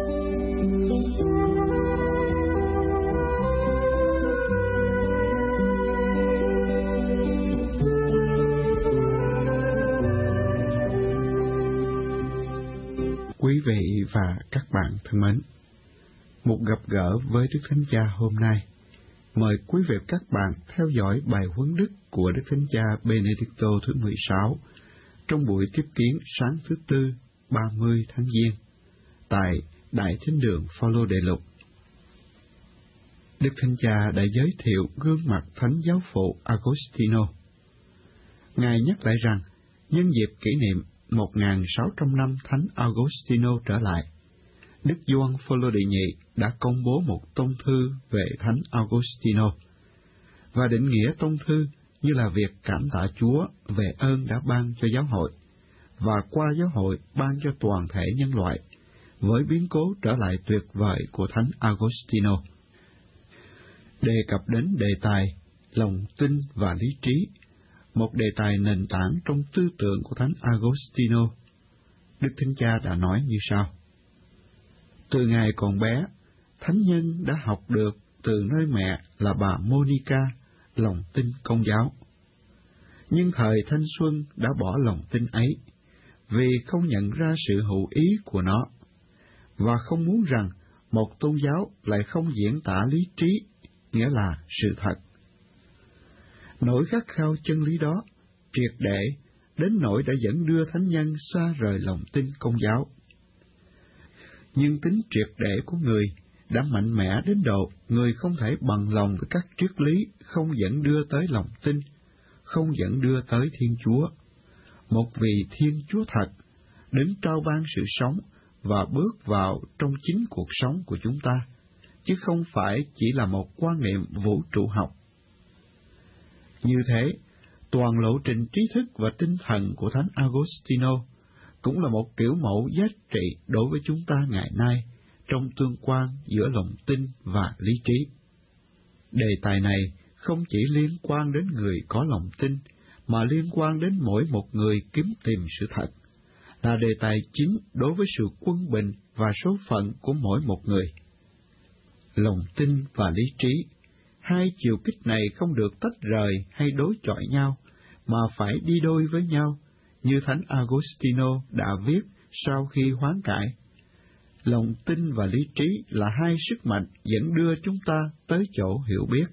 Quý vị và các bạn thân mến, một gặp gỡ với Đức Thánh Cha hôm nay, mời quý vị và các bạn theo dõi bài huấn đức của Đức Thánh Cha Benedicto thứ 16 trong buổi tiếp kiến sáng thứ Tư 30 tháng Giêng tại Đại Thánh đường Phaolô Đệ Lục. Đức Thánh Cha đã giới thiệu gương mặt Thánh Giáo phụ Agostino. Ngài nhắc lại rằng, nhân dịp kỷ niệm 1.600 năm Thánh Agostino trở lại, Đức Gioan Phaolô đệ nhị đã công bố một tông thư về Thánh Agostino, và định nghĩa tông thư như là việc cảm tạ Chúa về ơn đã ban cho giáo hội, và qua giáo hội ban cho toàn thể nhân loại, với biến cố trở lại tuyệt vời của Thánh Agostino. Đề cập đến đề tài lòng tin và lý trí, một đề tài nền tảng trong tư tưởng của Thánh Agostino, Đức Thánh Cha đã nói như sau: từ ngày còn bé, Thánh nhân đã học được từ nơi mẹ là bà Monica lòng tin Công giáo. Nhưng thời thanh xuân đã bỏ lòng tin ấy, vì không nhận ra sự hữu ý của nó, và không muốn rằng một tôn giáo lại không diễn tả lý trí, nghĩa là sự thật. Nỗi khát khao chân lý đó triệt để đến nỗi đã dẫn đưa thánh nhân xa rời lòng tin Công giáo. Nhưng tính triệt để của người đã mạnh mẽ đến độ người không thể bằng lòng với các triết lý không dẫn đưa tới lòng tin, không dẫn đưa tới Thiên Chúa, một vị Thiên Chúa thật, đến trao ban sự sống và bước vào trong chính cuộc sống của chúng ta, chứ không phải chỉ là một quan niệm vũ trụ học. Như thế, toàn lộ trình trí thức và tinh thần của Thánh Agostino cũng là một kiểu mẫu giá trị đối với chúng ta ngày nay trong tương quan giữa lòng tin và lý trí. Đề tài này không chỉ liên quan đến người có lòng tin, mà liên quan đến mỗi một người kiếm tìm sự thật, là đề tài chính đối với sự quân bình và số phận của mỗi một người. Lòng tin và lý trí, hai chiều kích này không được tách rời hay đối chọi nhau, mà phải đi đôi với nhau, như Thánh Agostino đã viết sau khi hoán cải. Lòng tin và lý trí là hai sức mạnh dẫn đưa chúng ta tới chỗ hiểu biết.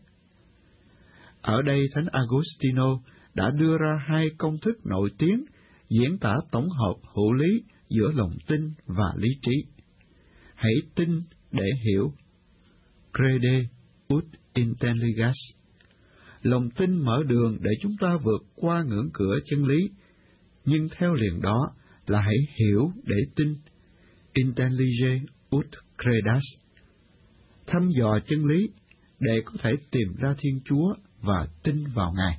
Ở đây Thánh Agostino đã đưa ra hai công thức nổi tiếng diễn tả tổng hợp hữu lý giữa lòng tin và lý trí. Hãy tin để hiểu. Crede ut intelligas. Lòng tin mở đường để chúng ta vượt qua ngưỡng cửa chân lý, nhưng theo liền đó là hãy hiểu để tin. Intellige ut credas. Thăm dò chân lý để có thể tìm ra Thiên Chúa và tin vào Ngài.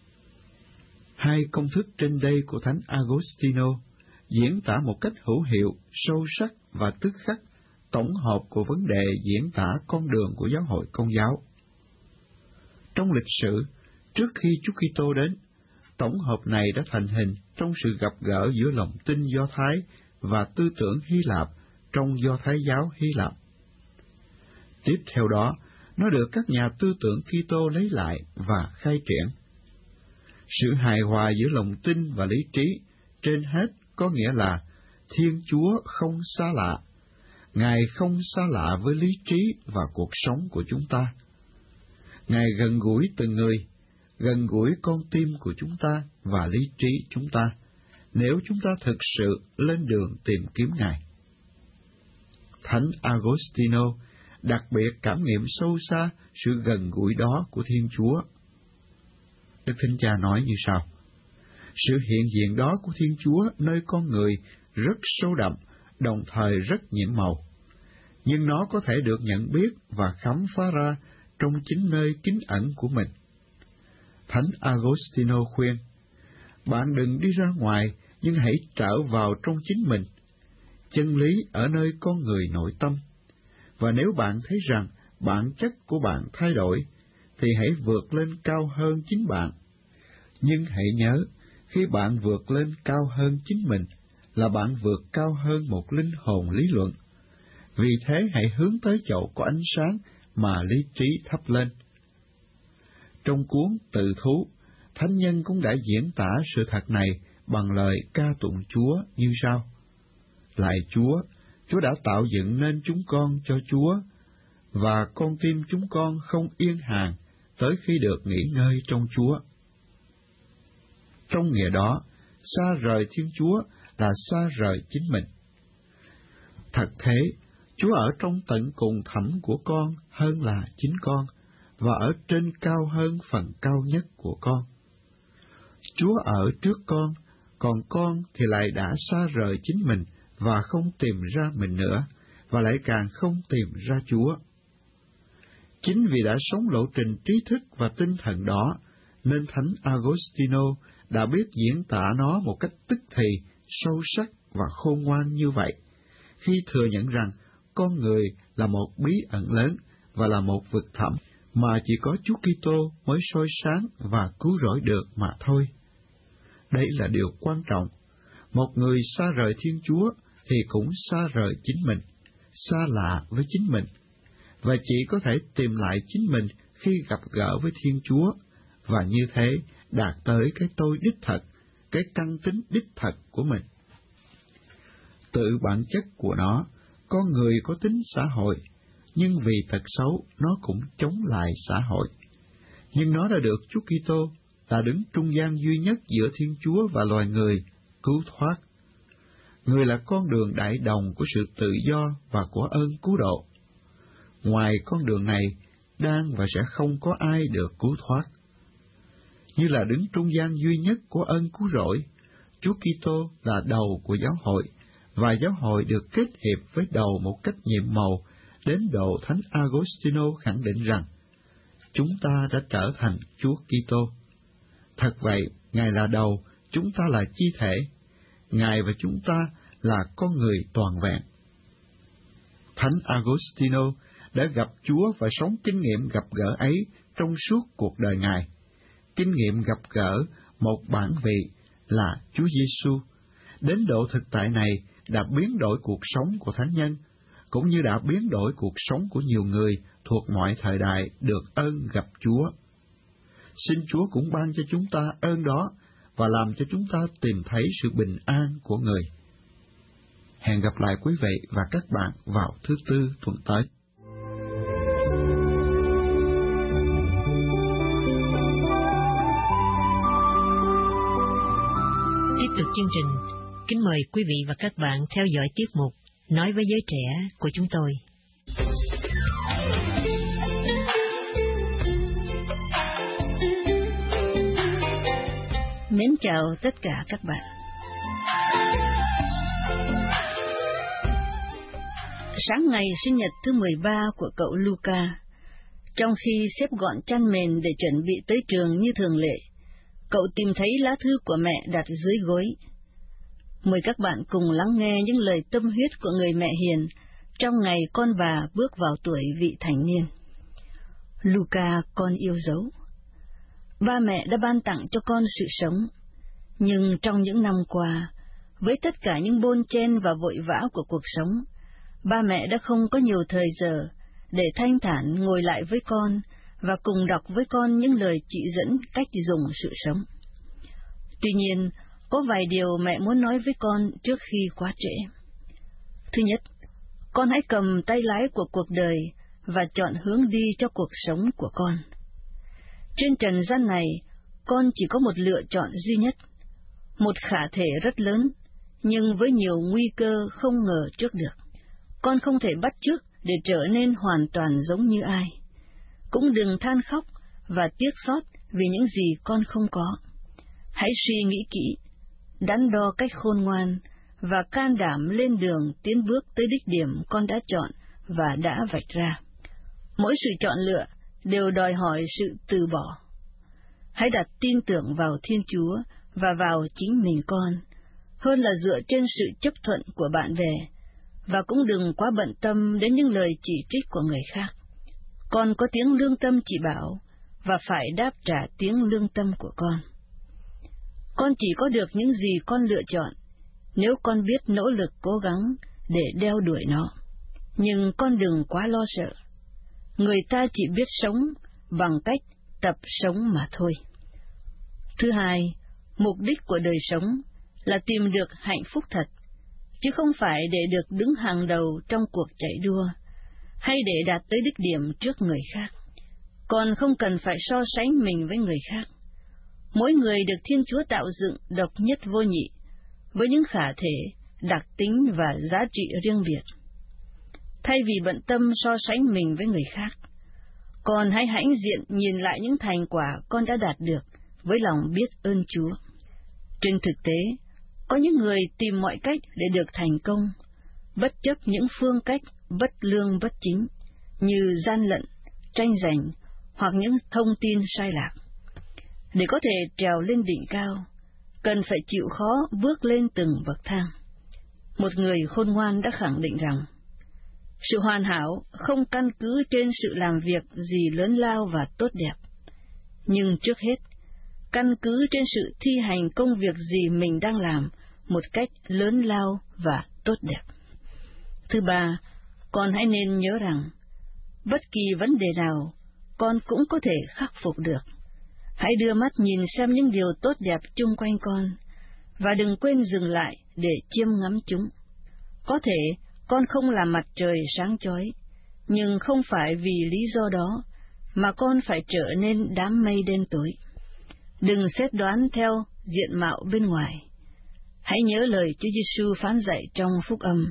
Hai công thức trên đây của Thánh Agostino diễn tả một cách hữu hiệu, sâu sắc và tức khắc tổng hợp của vấn đề diễn tả con đường của giáo hội Công giáo. Trong lịch sử, trước khi Chúa Kitô đến, tổng hợp này đã thành hình trong sự gặp gỡ giữa lòng tin Do Thái và tư tưởng Hy Lạp trong Do Thái giáo Hy Lạp. Tiếp theo đó, nó được các nhà tư tưởng Kitô lấy lại và khai triển. Sự hài hòa giữa lòng tin và lý trí trên hết có nghĩa là Thiên Chúa không xa lạ. Ngài không xa lạ với lý trí và cuộc sống của chúng ta. Ngài gần gũi từng người, gần gũi con tim của chúng ta và lý trí chúng ta, nếu chúng ta thực sự lên đường tìm kiếm Ngài. Thánh Agostino đặc biệt cảm nghiệm sâu xa sự gần gũi đó của Thiên Chúa. Đức Thánh Cha nói như sau: sự hiện diện đó của Thiên Chúa nơi con người rất sâu đậm, đồng thời rất nhiệm màu, nhưng nó có thể được nhận biết và khám phá ra trong chính nơi kín ẩn của mình. Thánh Agostino khuyên, bạn đừng đi ra ngoài, nhưng hãy trở vào trong chính mình. Chân lý ở nơi con người nội tâm, và nếu bạn thấy rằng bản chất của bạn thay đổi, thì hãy vượt lên cao hơn chính bạn. Nhưng hãy nhớ, khi bạn vượt lên cao hơn chính mình, là bạn vượt cao hơn một linh hồn lý luận. Vì thế hãy hướng tới chậu có ánh sáng mà lý trí thắp lên. Trong cuốn Tự Thú, Thánh nhân cũng đã diễn tả sự thật này bằng lời ca tụng Chúa như sau: Lạy Chúa, Chúa đã tạo dựng nên chúng con cho Chúa, và con tim chúng con không yên hàng tới khi được nghỉ ngơi trong Chúa. Trong nghĩa đó, xa rời Thiên Chúa là xa rời chính mình. Thật thế, Chúa ở trong tận cùng thẳm của con hơn là chính con, và ở trên cao hơn phần cao nhất của con. Chúa ở trước con, còn con thì lại đã xa rời chính mình và không tìm ra mình nữa, và lại càng không tìm ra Chúa. Chính vì đã sống lộ trình trí thức và tinh thần đó, nên Thánh Agostino đã biết diễn tả nó một cách tức thì, sâu sắc và khôn ngoan như vậy, khi thừa nhận rằng con người là một bí ẩn lớn và là một vực thẳm mà chỉ có Chúa Kitô mới soi sáng và cứu rỗi được mà thôi. Đây là điều quan trọng. Một người xa rời Thiên Chúa thì cũng xa rời chính mình, xa lạ với chính mình, và chỉ có thể tìm lại chính mình khi gặp gỡ với Thiên Chúa, và như thế đạt tới cái tôi đích thật, cái căn tính đích thật của mình. Tự bản chất của nó, con người có tính xã hội, nhưng vì tật xấu nó cũng chống lại xã hội. Nhưng nó đã được Chúa Kitô là đứng trung gian duy nhất giữa Thiên Chúa và loài người cứu thoát. Người là con đường đại đồng của sự tự do và của ơn cứu độ. Ngoài con đường này, đang và sẽ không có ai được cứu thoát. Như là đứng trung gian duy nhất của ơn cứu rỗi, Chúa Kitô là đầu của giáo hội, và giáo hội được kết hiệp với đầu một cách nhiệm màu, đến độ Thánh Agostino khẳng định rằng, chúng ta đã trở thành Chúa Kitô. Thật vậy, Ngài là đầu, chúng ta là chi thể. Ngài và chúng ta là con người toàn vẹn. Thánh Agostino đã gặp Chúa và sống kinh nghiệm gặp gỡ ấy trong suốt cuộc đời Ngài. Kinh nghiệm gặp gỡ một bản vị là Chúa Giêsu, đến độ thực tại này đã biến đổi cuộc sống của thánh nhân, cũng như đã biến đổi cuộc sống của nhiều người thuộc mọi thời đại được ơn gặp Chúa. Xin Chúa cũng ban cho chúng ta ơn đó và làm cho chúng ta tìm thấy sự bình an của người. Hẹn gặp lại quý vị và các bạn vào thứ Tư tuần tới. Tiếp tục chương trình, kính mời quý vị và các bạn theo dõi tiết mục Nói với giới trẻ của chúng tôi. Mến chào tất cả các bạn. Sáng ngày sinh nhật thứ 13 của cậu Luca, trong khi xếp gọn chăn mền để chuẩn bị tới trường như thường lệ, cậu tìm thấy lá thư của mẹ đặt dưới gối. Mời các bạn cùng lắng nghe những lời tâm huyết của người mẹ hiền trong ngày con bà bước vào tuổi vị thành niên. Luca, con yêu dấu. Ba mẹ đã ban tặng cho con sự sống, nhưng trong những năm qua, với tất cả những bôn chen và vội vã của cuộc sống, ba mẹ đã không có nhiều thời giờ để thanh thản ngồi lại với con và cùng đọc với con những lời chỉ dẫn cách dùng sự sống. Tuy nhiên, có vài điều mẹ muốn nói với con trước khi quá trễ. Thứ nhất, con hãy cầm tay lái của cuộc đời và chọn hướng đi cho cuộc sống của con. Trên trần gian này, con chỉ có một lựa chọn duy nhất, một khả thể rất lớn, nhưng với nhiều nguy cơ không ngờ trước được. Con không thể bắt chước để trở nên hoàn toàn giống như ai. Cũng đừng than khóc và tiếc xót vì những gì con không có. Hãy suy nghĩ kỹ, đắn đo cách khôn ngoan và can đảm lên đường tiến bước tới đích điểm con đã chọn và đã vạch ra. Mỗi sự chọn lựa đều đòi hỏi sự từ bỏ. Hãy đặt tin tưởng vào Thiên Chúa và vào chính mình con, hơn là dựa trên sự chấp thuận của bạn bè, và cũng đừng quá bận tâm đến những lời chỉ trích của người khác. Con có tiếng lương tâm chỉ bảo, và phải đáp trả tiếng lương tâm của con. Con chỉ có được những gì con lựa chọn, nếu con biết nỗ lực cố gắng để đeo đuổi nó. Nhưng con đừng quá lo sợ. Người ta chỉ biết sống bằng cách tập sống mà thôi. Thứ hai, mục đích của đời sống là tìm được hạnh phúc thật, chứ không phải để được đứng hàng đầu trong cuộc chạy đua, hay để đạt tới đích điểm trước người khác. Con không cần phải so sánh mình với người khác. Mỗi người được Thiên Chúa tạo dựng độc nhất vô nhị, với những khả thể, đặc tính và giá trị riêng biệt. Thay vì bận tâm so sánh mình với người khác, con hãy hãnh diện nhìn lại những thành quả con đã đạt được với lòng biết ơn Chúa. Trên thực tế, có những người tìm mọi cách để được thành công, bất chấp những phương cách bất lương bất chính, như gian lận, tranh giành, hoặc những thông tin sai lạc. Để có thể trèo lên đỉnh cao, cần phải chịu khó bước lên từng bậc thang. Một người khôn ngoan đã khẳng định rằng, sự hoàn hảo không căn cứ trên sự làm việc gì lớn lao và tốt đẹp, nhưng trước hết, căn cứ trên sự thi hành công việc gì mình đang làm một cách lớn lao và tốt đẹp. Thứ ba, con hãy nên nhớ rằng, bất kỳ vấn đề nào, con cũng có thể khắc phục được. Hãy đưa mắt nhìn xem những điều tốt đẹp chung quanh con, và đừng quên dừng lại để chiêm ngắm chúng. Có thể con không làm mặt trời sáng chói, nhưng không phải vì lý do đó mà con phải trở nên đám mây đen tối. Đừng xét đoán theo diện mạo bên ngoài. Hãy nhớ lời Chúa Giêsu phán dạy trong Phúc Âm.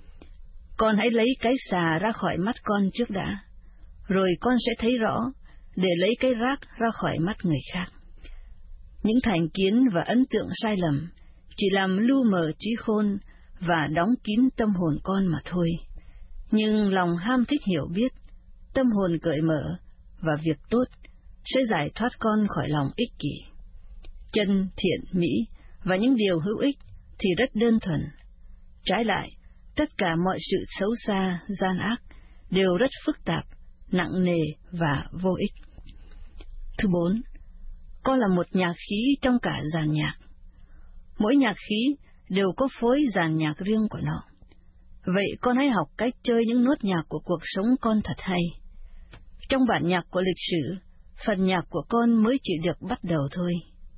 Con hãy lấy cái xà ra khỏi mắt con trước đã, rồi con sẽ thấy rõ để lấy cái rác ra khỏi mắt người khác. Những thành kiến và ấn tượng sai lầm chỉ làm lu mờ trí khôn và đóng kín tâm hồn con mà thôi. Nhưng lòng ham thích hiểu biết, tâm hồn cởi mở và việc tốt sẽ giải thoát con khỏi lòng ích kỷ. Chân, thiện, mỹ và những điều hữu ích thì rất đơn thuần. Trái lại, tất cả mọi sự xấu xa, gian ác đều rất phức tạp, nặng nề và vô ích. Thứ 4, con là một nhạc khí trong cả dàn nhạc. Mỗi nhạc khí đều có phối dàn nhạc riêng của nó. Vậy con hãy học cách chơi những nốt nhạc của cuộc sống con thật hay. Trong bản nhạc của lịch sử, phần nhạc của con mới chỉ được bắt đầu thôi.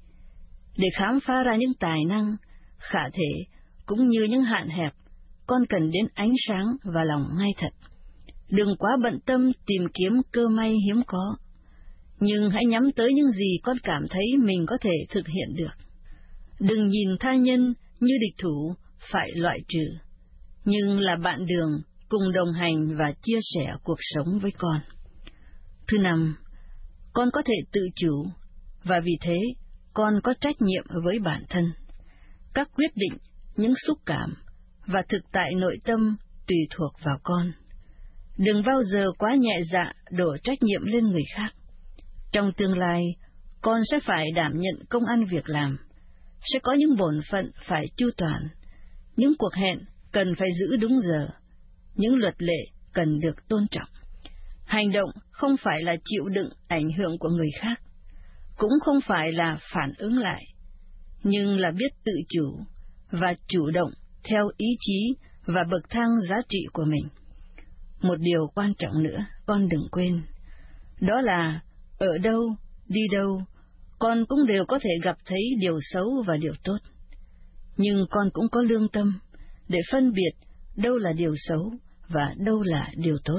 Để khám phá ra những tài năng, khả thể, cũng như những hạn hẹp, con cần đến ánh sáng và lòng ngay thật. Đừng quá bận tâm tìm kiếm cơ may hiếm có, nhưng hãy nhắm tới những gì con cảm thấy mình có thể thực hiện được. Đừng nhìn tha nhân như địch thủ phải loại trừ, nhưng là bạn đường cùng đồng hành và chia sẻ cuộc sống với con. Thứ 5, con có thể tự chủ, và vì thế con có trách nhiệm với bản thân. Các quyết định, những xúc cảm và thực tại nội tâm tùy thuộc vào con. Đừng bao giờ quá nhẹ dạ đổ trách nhiệm lên người khác. Trong tương lai, con sẽ phải đảm nhận công ăn việc làm, sẽ có những bổn phận phải chu toàn, những cuộc hẹn cần phải giữ đúng giờ, những luật lệ cần được tôn trọng. Hành động không phải là chịu đựng ảnh hưởng của người khác, cũng không phải là phản ứng lại, nhưng là biết tự chủ và chủ động theo ý chí và bậc thang giá trị của mình. Một điều quan trọng nữa, con đừng quên, đó là ở đâu, đi đâu, con cũng đều có thể gặp thấy điều xấu và điều tốt. Nhưng con cũng có lương tâm để phân biệt đâu là điều xấu và đâu là điều tốt.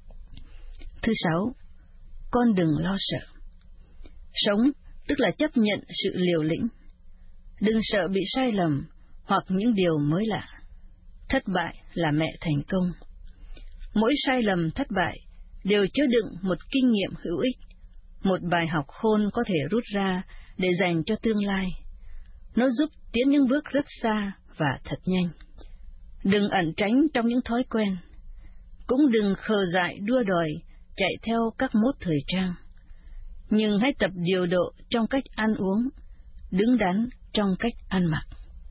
Thứ 6, con đừng lo sợ. Sống tức là chấp nhận sự liều lĩnh. Đừng sợ bị sai lầm hoặc những điều mới lạ. Thất bại là mẹ thành công. Mỗi sai lầm thất bại đều chứa đựng một kinh nghiệm hữu ích, một bài học khôn có thể rút ra để dành cho tương lai. Nó giúp tiến những bước rất xa và thật nhanh. Đừng ẩn tránh trong những thói quen. Cũng đừng khờ dại đua đòi, chạy theo các mốt thời trang. Nhưng hãy tập điều độ trong cách ăn uống, đứng đắn trong cách ăn mặc.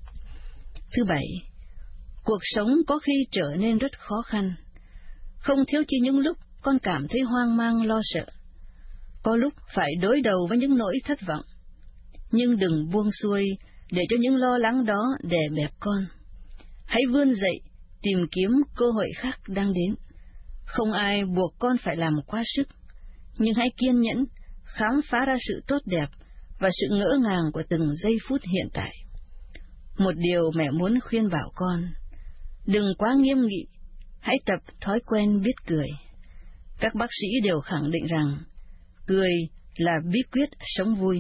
Thứ 7, cuộc sống có khi trở nên rất khó khăn. Không thiếu chi những lúc con cảm thấy hoang mang lo sợ. Có lúc phải đối đầu với những nỗi thất vọng. Nhưng đừng buông xuôi để cho những lo lắng đó đè bẹp con. Hãy vươn dậy, tìm kiếm cơ hội khác đang đến. Không ai buộc con phải làm quá sức, nhưng hãy kiên nhẫn, khám phá ra sự tốt đẹp và sự ngỡ ngàng của từng giây phút hiện tại. Một điều mẹ muốn khuyên bảo con, đừng quá nghiêm nghị, hãy tập thói quen biết cười. Các bác sĩ đều khẳng định rằng, cười là bí quyết sống vui.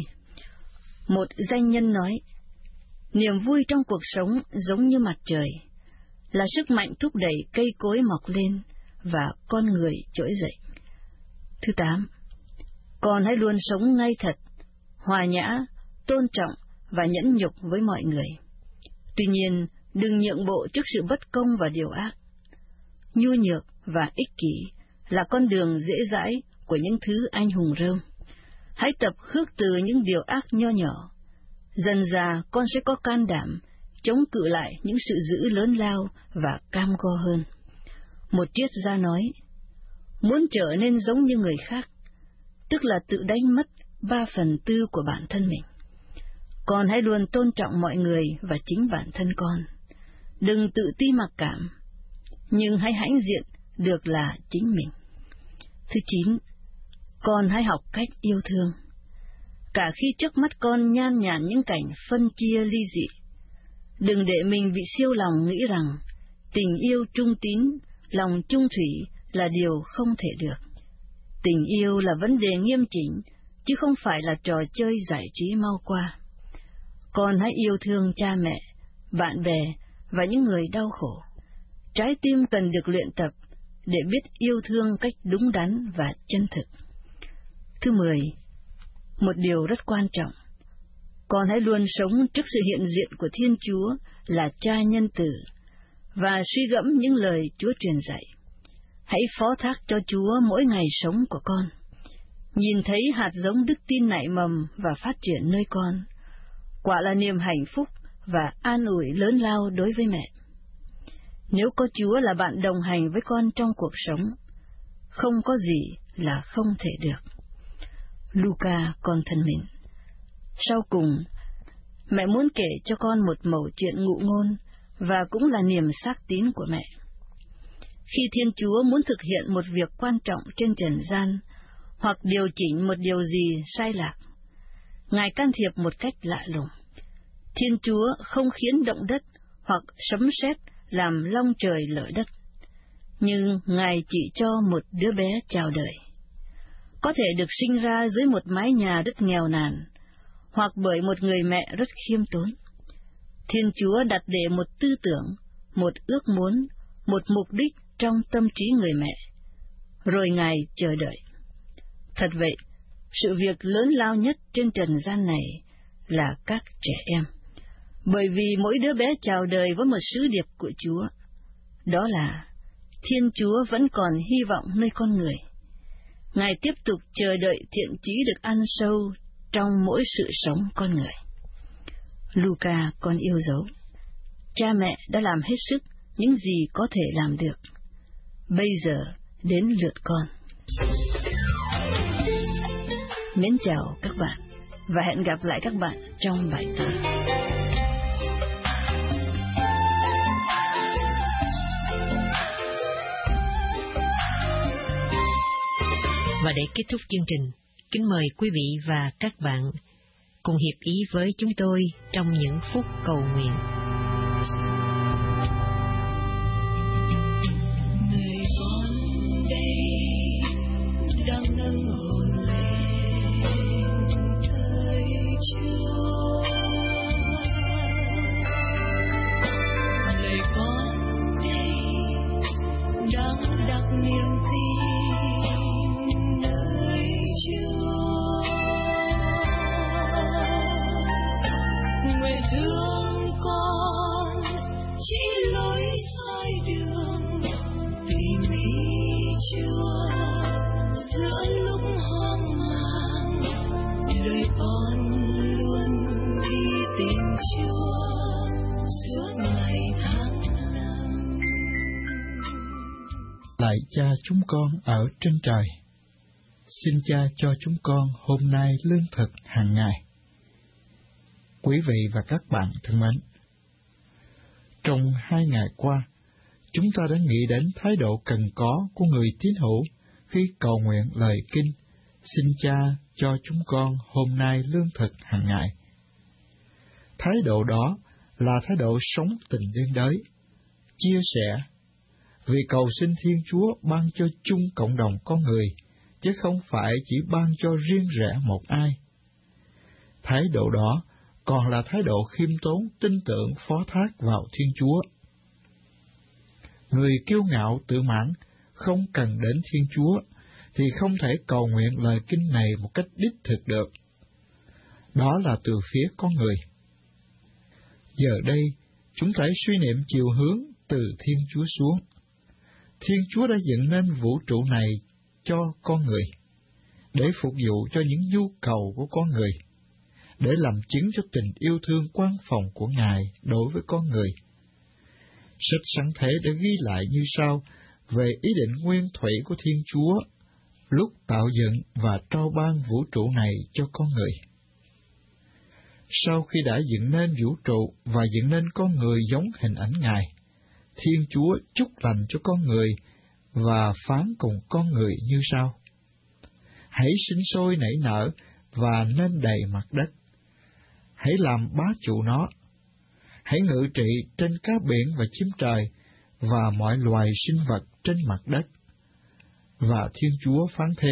Một danh nhân nói, niềm vui trong cuộc sống giống như mặt trời, là sức mạnh thúc đẩy cây cối mọc lên và con người trỗi dậy. Thứ 8, con hãy luôn sống ngay thật, hòa nhã, tôn trọng và nhẫn nhục với mọi người. Tuy nhiên, đừng nhượng bộ trước sự bất công và điều ác. Nhu nhược và ích kỷ là con đường dễ dãi của những thứ anh hùng rơm. Hãy tập khước từ những điều ác nho nhỏ. Dần dà con sẽ có can đảm chống cự lại những sự dữ lớn lao và cam go hơn. Một triết gia nói, muốn trở nên giống như người khác, tức là tự đánh mất 3/4 của bản thân mình. Con hãy luôn tôn trọng mọi người và chính bản thân con. Đừng tự ti mặc cảm, nhưng hãy hãnh diện được là chính mình. Thứ 9, con hãy học cách yêu thương. Cả khi trước mắt con nhan nhản những cảnh phân chia ly dị, đừng để mình bị siêu lòng nghĩ rằng tình yêu trung tín, lòng trung thủy là điều không thể được. Tình yêu là vấn đề nghiêm chỉnh, chứ không phải là trò chơi giải trí mau qua. Con hãy yêu thương cha mẹ, bạn bè và những người đau khổ. Trái tim cần được luyện tập để biết yêu thương cách đúng đắn và chân thực. Thứ 10, một điều rất quan trọng, con hãy luôn sống trước sự hiện diện của Thiên Chúa là Cha nhân từ và suy gẫm những lời Chúa truyền dạy. Hãy phó thác cho Chúa mỗi ngày sống của con. Nhìn thấy hạt giống đức tin nảy mầm và phát triển nơi con, quả là niềm hạnh phúc và an ủi lớn lao đối với mẹ. Nếu có Chúa là bạn đồng hành với con trong cuộc sống, không có gì là không thể được. Luca, con thân mến, sau cùng, mẹ muốn kể cho con một mẩu chuyện ngụ ngôn và cũng là niềm xác tín của mẹ. Khi Thiên Chúa muốn thực hiện một việc quan trọng trên trần gian, hoặc điều chỉnh một điều gì sai lạc, Ngài can thiệp một cách lạ lùng. Thiên Chúa không khiến động đất hoặc sấm sét làm long trời lở đất, nhưng Ngài chỉ cho một đứa bé chào đời. Có thể được sinh ra dưới một mái nhà rất nghèo nàn, hoặc bởi một người mẹ rất khiêm tốn. Thiên Chúa đặt để một tư tưởng, một ước muốn, một mục đích trong tâm trí người mẹ, rồi Ngài chờ đợi. Thật vậy, sự việc lớn lao nhất trên trần gian này là các trẻ em, bởi vì mỗi đứa bé chào đời với một sứ điệp của Chúa, đó là Thiên Chúa vẫn còn hy vọng nơi con người. Ngài tiếp tục chờ đợi thiện chí được ăn sâu trong mỗi sự sống con người. Luca, con yêu dấu, cha mẹ đã làm hết sức những gì có thể làm được. Bây giờ đến lượt con. Mến chào các bạn và hẹn gặp lại các bạn trong bài tới. Và để kết thúc chương trình, kính mời quý vị và các bạn cùng hiệp ý với chúng tôi trong những phút cầu nguyện. Người con đây đang nâng hồn lên thời Chúa, người con đây đang đặt niềm tin nơi Chúa. Nguyện thương con chỉ lối soi đường tìm ý Chúa giữa lúc hoang mang, đời con luôn đi tìm Chúa suốt ngày tháng năm. Lạy Cha chúng con ở trên trời, xin Cha cho chúng con hôm nay lương thực hàng ngày. Quý vị và các bạn thân mến, trong 2 ngày qua, chúng ta đã nghĩ đến thái độ cần có của người tín hữu khi cầu nguyện lời kinh, xin Cha cho chúng con hôm nay lương thực hàng ngày. Thái độ đó là thái độ sống tình liên đới, chia sẻ, vì cầu xin Thiên Chúa ban cho chung cộng đồng con người, chứ không phải chỉ ban cho riêng rẽ một ai. Thái độ đó còn là thái độ khiêm tốn, tin tưởng, phó thác vào Thiên Chúa. Người kiêu ngạo tự mãn, không cần đến Thiên Chúa, thì không thể cầu nguyện lời kinh này một cách đích thực được. Đó là từ phía con người. Giờ đây, chúng ta suy niệm chiều hướng từ Thiên Chúa xuống. Thiên Chúa đã dựng nên vũ trụ này cho con người, để phục vụ cho những nhu cầu của con người, để làm chứng cho tình yêu thương quan phòng của Ngài đối với con người. Sách Sáng Thế đã ghi lại như sau về ý định nguyên thủy của Thiên Chúa lúc tạo dựng và trao ban vũ trụ này cho con người. Sau khi đã dựng nên vũ trụ và dựng nên con người giống hình ảnh Ngài, Thiên Chúa chúc lành cho con người và phán cùng con người như sau: hãy sinh sôi nảy nở và nên đầy mặt đất. Hãy làm bá chủ nó. Hãy ngự trị trên cá biển và chim trời và mọi loài sinh vật trên mặt đất. Và Thiên Chúa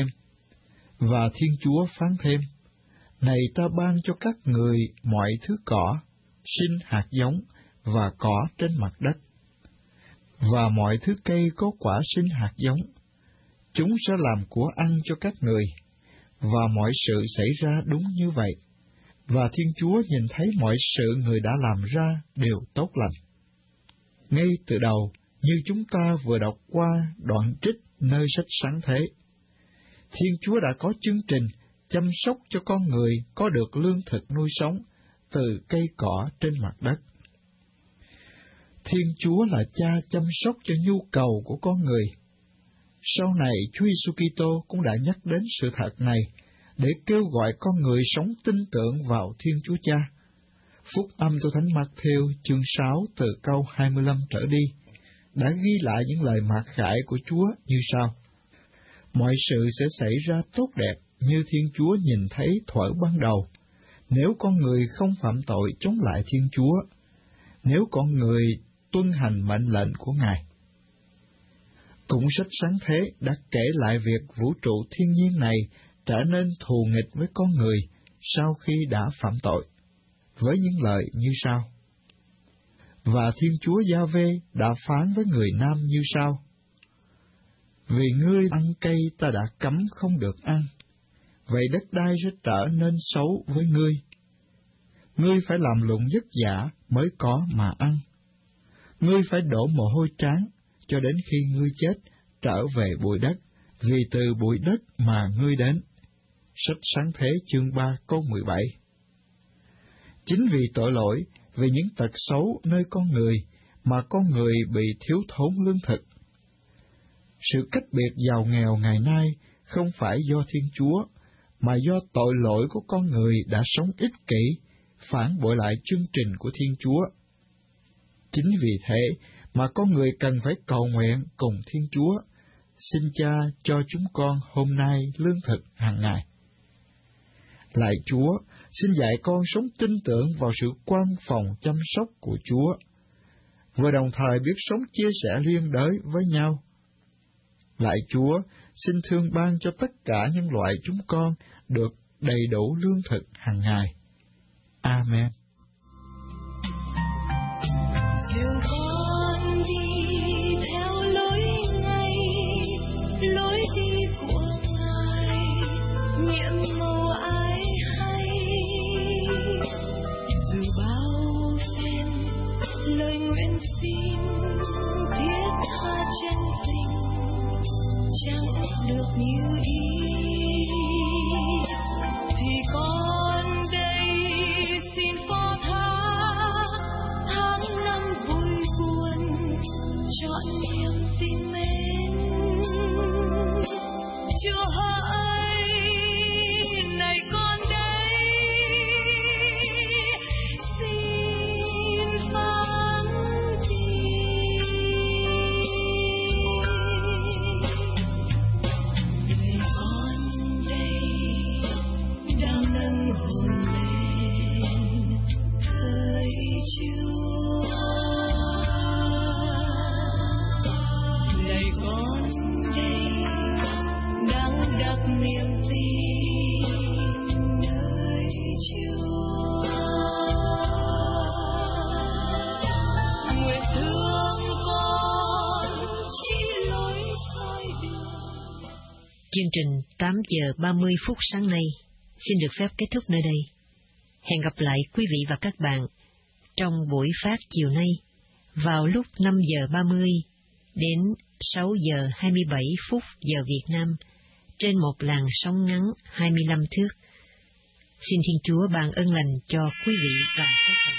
phán thêm, này ta ban cho các người mọi thứ cỏ, sinh hạt giống và cỏ trên mặt đất, và mọi thứ cây có quả sinh hạt giống. Chúng sẽ làm của ăn cho các người, và mọi sự xảy ra đúng như vậy. Và Thiên Chúa nhìn thấy mọi sự người đã làm ra đều tốt lành. Ngay từ đầu, như chúng ta vừa đọc qua đoạn trích nơi sách Sáng Thế, Thiên Chúa đã có chương trình chăm sóc cho con người có được lương thực nuôi sống từ cây cỏ trên mặt đất. Thiên Chúa là Cha chăm sóc cho nhu cầu của con người. Sau này, Chúa Giêsu Kitô cũng đã nhắc đến sự thật này để kêu gọi con người sống tin tưởng vào Thiên Chúa Cha. Phúc âm cho Thánh Mác-thêu chương 6 từ câu 25 trở đi đã ghi lại những lời mặc khải của Chúa như sau: mọi sự sẽ xảy ra tốt đẹp như Thiên Chúa nhìn thấy thuở ban đầu, nếu con người không phạm tội chống lại Thiên Chúa, nếu con người tuân hành mệnh lệnh của Ngài. Cũng sách Sáng Thế đã kể lại việc vũ trụ thiên nhiên này trở nên thù nghịch với con người sau khi đã phạm tội, với những lời như sau: và Thiên Chúa Gia-vê đã phán với người nam như sau: vì ngươi ăn cây ta đã cấm không được ăn, vậy đất đai sẽ trở nên xấu với ngươi. Ngươi phải làm lụng vất vả mới có mà ăn. Ngươi phải đổ mồ hôi trán cho đến khi ngươi chết trở về bụi đất, vì từ bụi đất mà ngươi đến. Sách Sáng Thế chương 3 câu 17. Chính vì tội lỗi, vì những tật xấu nơi con người mà con người bị thiếu thốn lương thực. Sự cách biệt giàu nghèo ngày nay không phải do Thiên Chúa, mà do tội lỗi của con người đã sống ích kỷ, phản bội lại chương trình của Thiên Chúa. Chính vì thế mà con người cần phải cầu nguyện cùng Thiên Chúa, xin Cha cho chúng con hôm nay lương thực hàng ngày. Lạy Chúa, xin dạy con sống tin tưởng vào sự quan phòng chăm sóc của Chúa, vừa đồng thời biết sống chia sẻ liên đới với nhau. Lạy Chúa, xin thương ban cho tất cả nhân loại chúng con được đầy đủ lương thực hàng ngày. Amen. Dìu con đi theo lối ngay, lối đi của Ngài, nhiệm màu ái hay. Dù bao phen lời nguyện xin thiết tha chân tình, chẳng được như ý, thì con đây xin phó thác tháng năm vui buồn, trọn niềm tin mến. Chúa hỡi, này con đây xin phán tìm. Này con đây đang nâng hồn lên hỡi Chúa. Này con đây đang đặt niềm tin nơi Chúa. Nguyện thương con chỉ lối soi đường. Chương trình 8 giờ 30 phút sáng nay xin được phép kết thúc nơi đây. Hẹn gặp lại quý vị và các bạn trong buổi phát chiều nay vào lúc 5 giờ 30 đến 6 giờ 27 phút giờ Việt Nam trên một làn sóng ngắn 25 thước. Xin Thiên Chúa ban ơn lành cho quý vị và các bạn.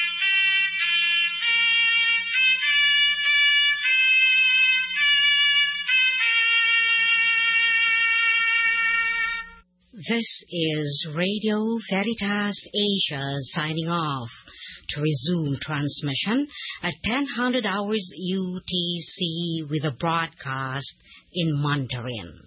This is Radio Veritas Asia signing off. To resume transmission at 1000 hours UTC with a broadcast in Mandarin.